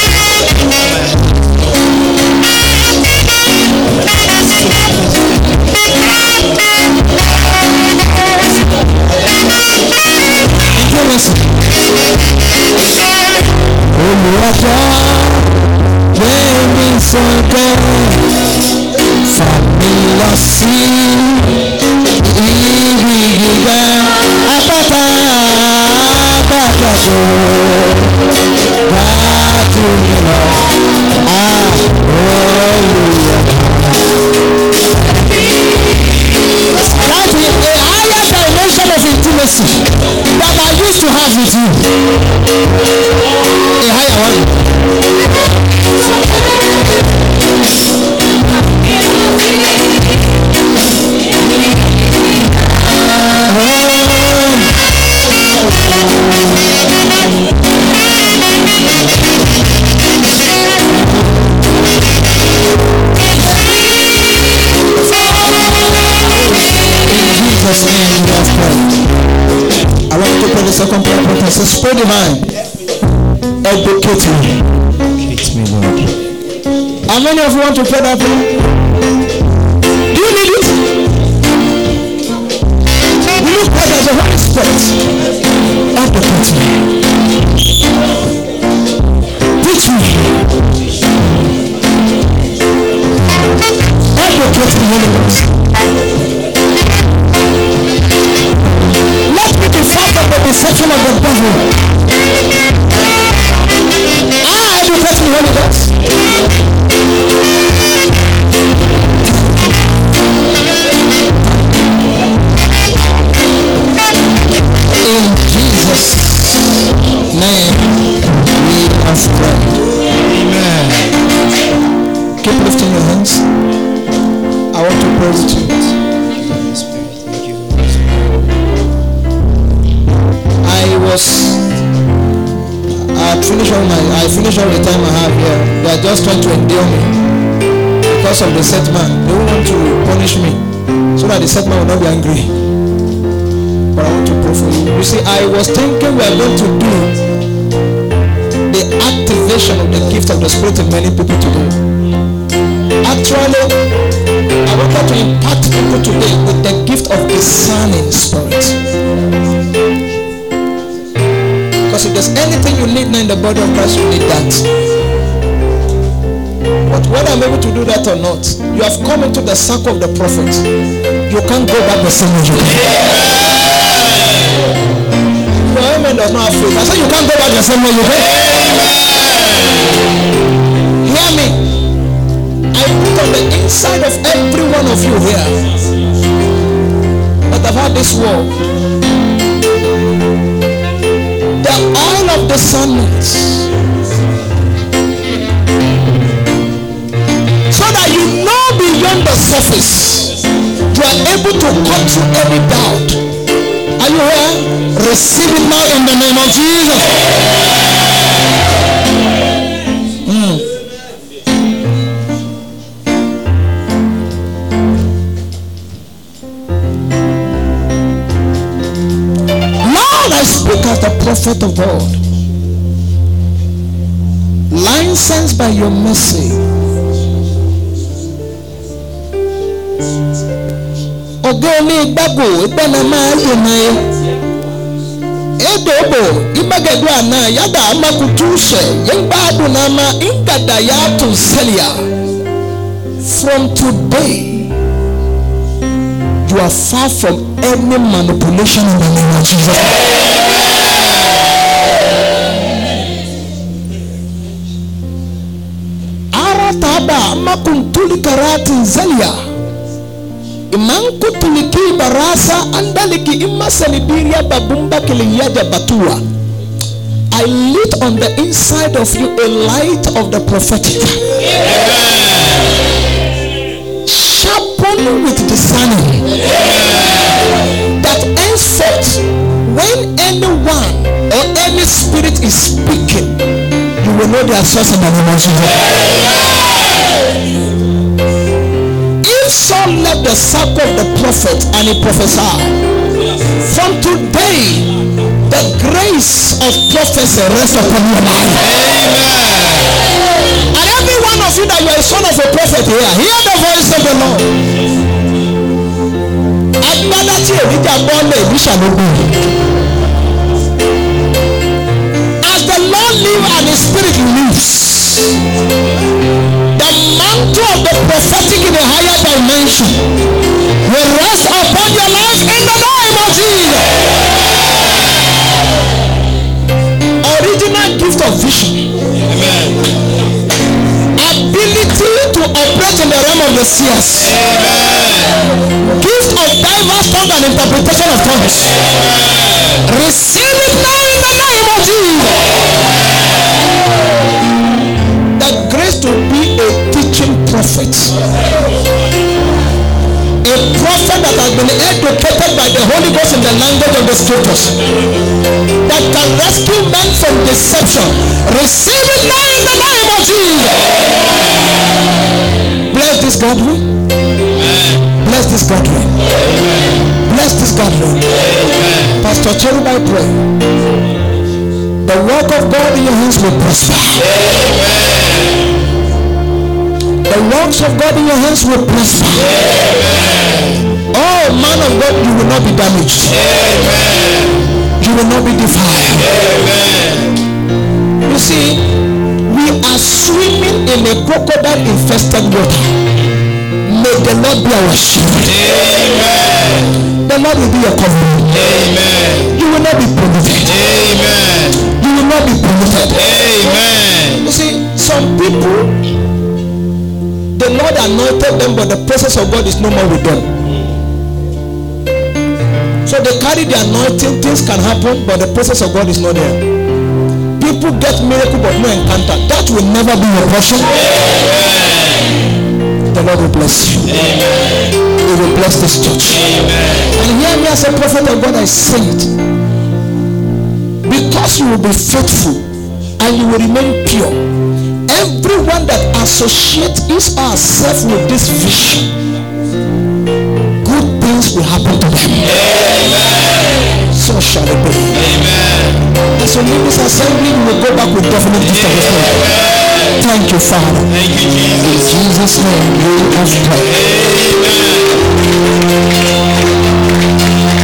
Olùwàjọ́ bẹ́ẹ̀ni sọ̀kẹ́ fàmí lọ sí ibi gíga apáta àgbàdo dájú mi lọ olùwàjọ́. That is a higher dimension of intimacy that I used to have with you. A higher one. Jesus' name we have prayed. I want to pray the second prayer point. I say, Spirit divine, educate me. Educate me, Lord. How many of you want to pray that prayer? Do you need it? Will you pray as a Holy Spirit? Educate me. Teach me. Educate me, Holy Ghost. Let me be far from the deception of the devil. Educate me, Holy Ghost. In Jesus' name we have prayed. Amen. Keep lifting your hands. I want to pray with you. I finish all the time I have here. They are just trying to endure me because of the set man. They don't want to punish me so that the set man will not be angry. But I want to pray for you. You see, I was thinking we are going to do the activation of the gift of the Spirit in many people today. Actually, I wanted to impact people today with the gift of discerning spirit. Because if there's anything you need now in the body of Christ, you need that. But whether I'm able to do that or not, you have come into the circle of the prophet. You can't go back the same way you came. Your amen does not have faith. I said you can't go back the same way you came. Hear me. I put on the inside of every one of you here that have had this war the oil of discernment, so that you know beyond the surface. You are able to cut through any doubt. Are you here? Receive it now in the name of Jesus. As the prophet of God, licensed by your mercy, Ogoni Bago, Ibanama, Edobo, Ibagadwana, Yada Makutushe, Yembadu Nama, Inkadayatu Celia. From today, you are far from any manipulation in the name of Jesus. Arataba makuntuli karati zalia. Imanku tuliki barasa andaliki imasalibiria babumba kiliyaja batua. I lit on the inside of you a light of the prophetic. Sharpen with discerning. That henceforth, when anyone or any spirit is speaking, you will know their source and their emotion. If Saul left the circle of the prophet and he prophesied, from today, the grace of prophecy rests upon your life. Amen. And every one of you that you are a son of a prophet here, hear the voice of the Lord. As the Lord lives and his spirit lives, the mantle of the prophetic in a higher dimension will rest upon your life in the name of Jesus. Original gift of vision. Amen. Ability to operate in the realm of the seers. Amen. Gift of diverse tongue and interpretation of tongues. Amen. Receive it now in the name of Jesus. The grace to be a teaching prophet. A prophet that has been educated by the Holy Ghost in the language of the scriptures, that can rescue men from deception. Receive it now in the name of Jesus. Bless this gathering. Bless this gathering. Bless this gathering. Pastor Cherub, I pray the work of God in your hands will prosper. The works of God in your hands will prosper. Amen. Oh, man of God, you will not be damaged. Amen. You will not be defiled. Amen. You see, we are swimming in a crocodile-infested water. May the Lord be our shield. Amen. The Lord will be your covering. Amen. You will not be polluted. Amen. You will not be polluted. Amen. You see, some people, the Lord anointed them, but the presence of God is no more with them. So they carry the anointing, things can happen, but the presence of God is not there. People get miracle but no encounter. That will never be your portion. Amen. The Lord will bless you. Amen. He will bless this church. Amen. And hear me as a prophet of God, I say it. Because you will be faithful and you will remain pure, everyone that associates his or herself with this vision, good things will happen to them. Amen. So shall it be. Amen. As you leave this assembly, you will go back with definite gift of the Spirit. Thank you, Father. Thank you, Jesus. In Jesus' name, we have prayed. Amen.